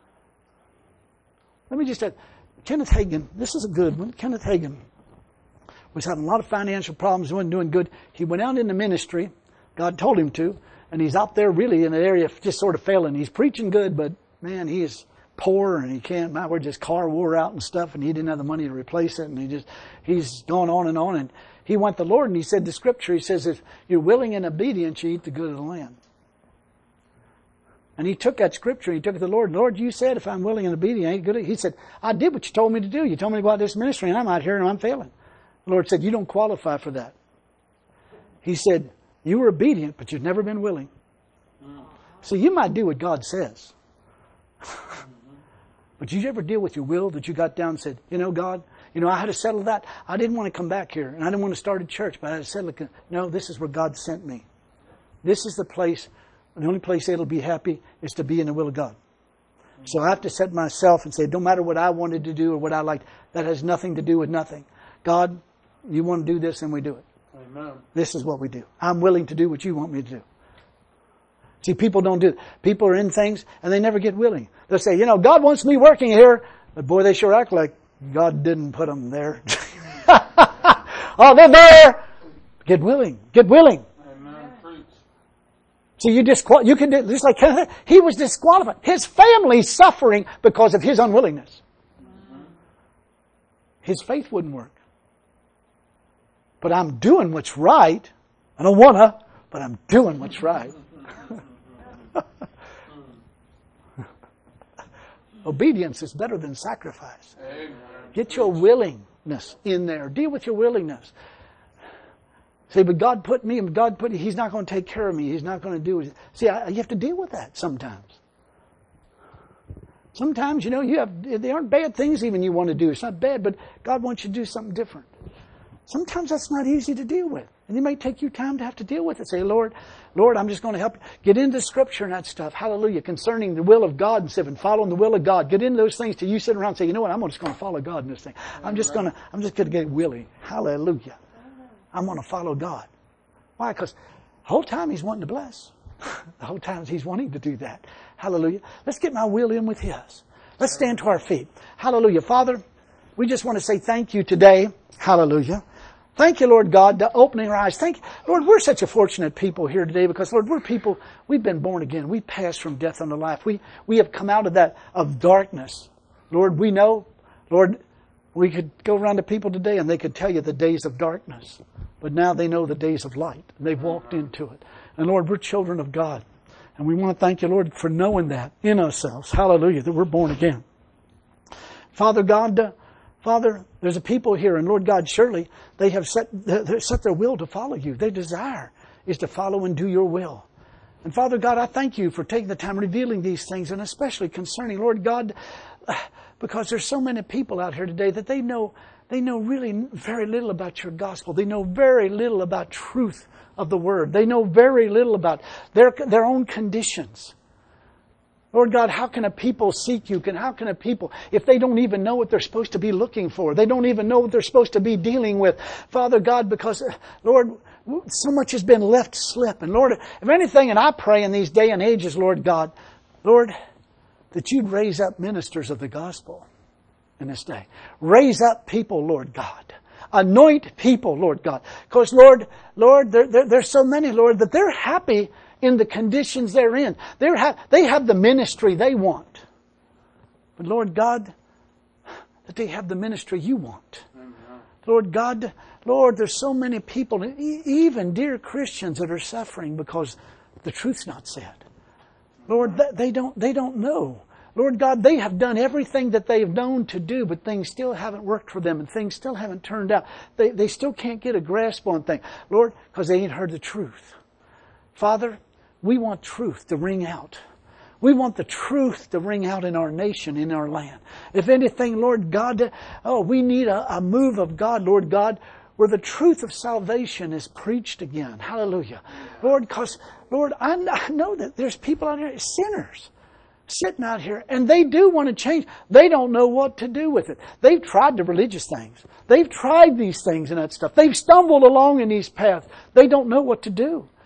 Let me just add, Kenneth Hagin, this is a good one. Kenneth Hagin was having a lot of financial problems, wasn't doing good. He went out into ministry. God told him to. And he's out there really in an area just sort of failing. He's preaching good, but man, he is poor and he can't, my word, his car wore out and stuff and he didn't have the money to replace it. And he just, he's gone on and on. And he went to the Lord and he said the scripture, he says, if you're willing and obedient, you eat the good of the land. And he took that scripture and he took it to the Lord. Lord, you said if I'm willing and obedient, I eat good. He said, I did what you told me to do. You told me to go out this ministry and I'm out here and I'm failing. The Lord said, you don't qualify for that. He said, you were obedient, but you've never been willing. So you might do what God says. But did you ever deal with your will that you got down and said, you know, God, you know, I had to settle that. I didn't want to come back here and I didn't want to start a church, but I had to settle it. No, this is where God sent me. This is the place, the only place it'll be happy is to be in the will of God. So I have to set myself and say, no matter what I wanted to do or what I liked, that has nothing to do with nothing. God, you want to do this and we do it. Amen. This is what we do. I'm willing to do what you want me to do. See, people don't do it. People are in things and they never get willing. They'll say, you know, God wants me working here. But boy, they sure act like God didn't put them there. Oh, they're there. Get willing. Get willing. Amen. Preach. See, you disqual- you can do, just like he was disqualified. His family suffering because of his unwillingness. Mm-hmm. His faith wouldn't work. But I'm doing what's right. I don't want to, but I'm doing what's right. Obedience is better than sacrifice. Amen. Get your willingness in there. Deal with your willingness. See, but God put me, and God put, He's not going to take care of me. He's not going to do it. See, I, you have to deal with that sometimes. Sometimes, you know, you have, they aren't bad things even you want to do. It's not bad, but God wants you to do something different. Sometimes that's not easy to deal with. And it may take you time to have to deal with it. Say, Lord, Lord, I'm just going to help you. Get into Scripture and that stuff. Hallelujah. Concerning the will of God and stuff and following the will of God. Get into those things till you sit around and say, you know what, I'm just going to follow God in this thing. I'm just going to, I'm just going to get willing. Hallelujah. I'm going to follow God. Why? Because the whole time He's wanting to bless. The whole time He's wanting to do that. Hallelujah. Let's get my will in with His. Let's stand to our feet. Hallelujah. Father, we just want to say thank you today. Hallelujah. Thank you, Lord God, to opening our eyes. Thank you. Lord, we're such a fortunate people here today because, Lord, we're people, we've been born again. We passed from death unto life. We, we have come out of that, of darkness. Lord, we know, Lord, we could go around to people today and they could tell you the days of darkness. But now they know the days of light. They've walked into it. And Lord, we're children of God. And we want to thank you, Lord, for knowing that in ourselves. Hallelujah, that we're born again. Father God, uh, Father, there's a people here, and Lord God, surely they have set, they set their will to follow you. Their desire is to follow and do your will. And Father God, I thank you for taking the time revealing these things, and especially concerning, Lord God, because there's so many people out here today that they know, they know really very little about your gospel. They know very little about truth of the word. They know very little about their, their own conditions. Lord God, how can a people seek you? Can, how can a people, if they don't even know what they're supposed to be looking for, they don't even know what they're supposed to be dealing with, Father God, because, Lord, so much has been left slip. And Lord, if anything, and I pray in these day and ages, Lord God, Lord, that you'd raise up ministers of the gospel in this day. Raise up people, Lord God. Anoint people, Lord God. Because, Lord, Lord, there, there, there's so many, Lord, that they're happy in the conditions they're in. They're ha- they have the ministry they want. But Lord God, that they have the ministry you want. Amen. Lord God, Lord, there's so many people, even dear Christians, that are suffering because the truth's not said. Lord, they don't, they don't know. Lord God, they have done everything that they've known to do, but things still haven't worked for them and things still haven't turned out. They, they still can't get a grasp on things. Lord, because they ain't heard the truth. Father, we want truth to ring out. We want the truth to ring out in our nation, in our land. If anything, Lord God, oh, we need a, a move of God, Lord God, where the truth of salvation is preached again. Hallelujah. Lord, because, Lord, I, I know that there's people out here, sinners, sitting out here, and they do want to change. They don't know what to do with it. They've tried the religious things. They've tried these things and that stuff. They've stumbled along in these paths. They don't know what to do.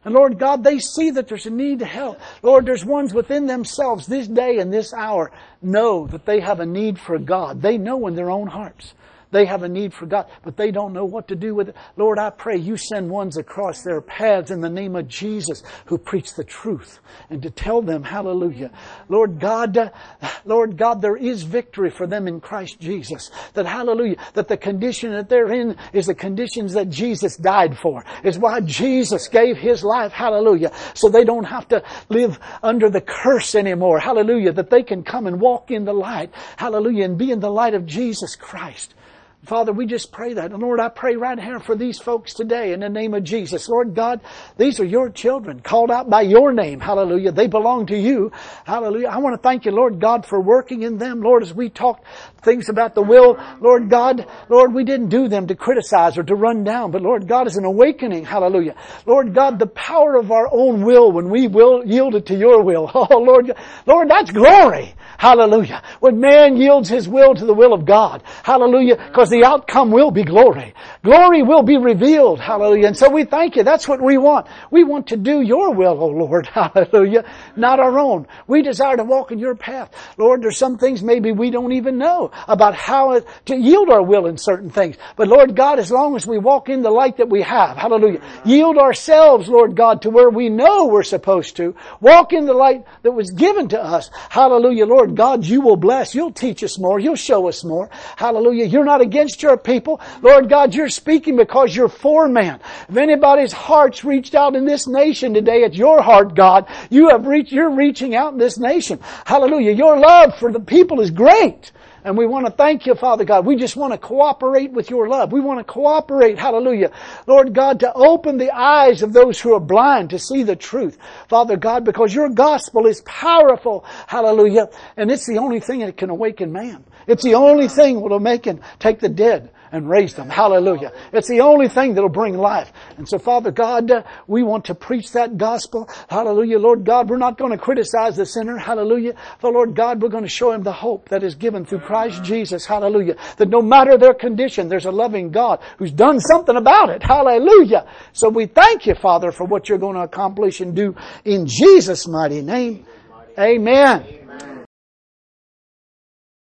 And Lord God, they see that there's a need to help. Lord, there's ones within themselves this day and this hour know that they have a need for God. They know in their own hearts they have a need for God, but they don't know what to do with it. Lord, I pray you send ones across their paths in the name of Jesus who preach the truth and to tell them, hallelujah. Lord God, uh, Lord God, there is victory for them in Christ Jesus. That, hallelujah, that the condition that they're in is the conditions that Jesus died for. Is why Jesus gave His life, hallelujah, so they don't have to live under the curse anymore, hallelujah, that they can come and walk in the light, hallelujah, and be in the light of Jesus Christ. Father, we just pray that. And Lord, I pray right here for these folks today in the name of Jesus. Lord God, these are your children called out by your name. Hallelujah. They belong to you. Hallelujah. I want to thank you, Lord God, for working in them. Lord, as we talked things about the will, Lord God, Lord, we didn't do them to criticize or to run down, but Lord God is an awakening. Hallelujah. Lord God, the power of our own will when we will yield it to your will. Oh, Lord, Lord, that's glory. Hallelujah. When man yields his will to the will of God. Hallelujah. Because the outcome will be glory. Glory will be revealed. Hallelujah. And so we thank you. That's what we want. We want to do your will, oh Lord. Hallelujah. Not our own. We desire to walk in your path. Lord, there's some things maybe we don't even know about how to yield our will in certain things. But Lord God, as long as we walk in the light that we have, hallelujah, yield ourselves, Lord God, to where we know we're supposed to. Walk in the light that was given to us. Hallelujah. Lord God, you will bless. You'll teach us more. You'll show us more. Hallelujah. You're not against your people. Lord God, you're speaking because you're for man. If anybody's heart's reached out in this nation today, it's your heart, God. You have reached, you're reaching out in this nation. Hallelujah. Your love for the people is great. And we want to thank you, Father God. We just want to cooperate with your love. We want to cooperate, hallelujah, Lord God, to open the eyes of those who are blind to see the truth, Father God, because your gospel is powerful, hallelujah, and it's the only thing that can awaken man. It's the only thing that will make him take the dead and raise them. Hallelujah. It's the only thing that will bring life. And so, Father God, uh, we want to preach that gospel. Hallelujah. Lord God, we're not going to criticize the sinner. Hallelujah. For Lord God, we're going to show him the hope that is given through Christ Jesus. Hallelujah. That no matter their condition, there's a loving God who's done something about it. Hallelujah. So we thank you, Father, for what you're going to accomplish and do in Jesus' mighty name. Amen.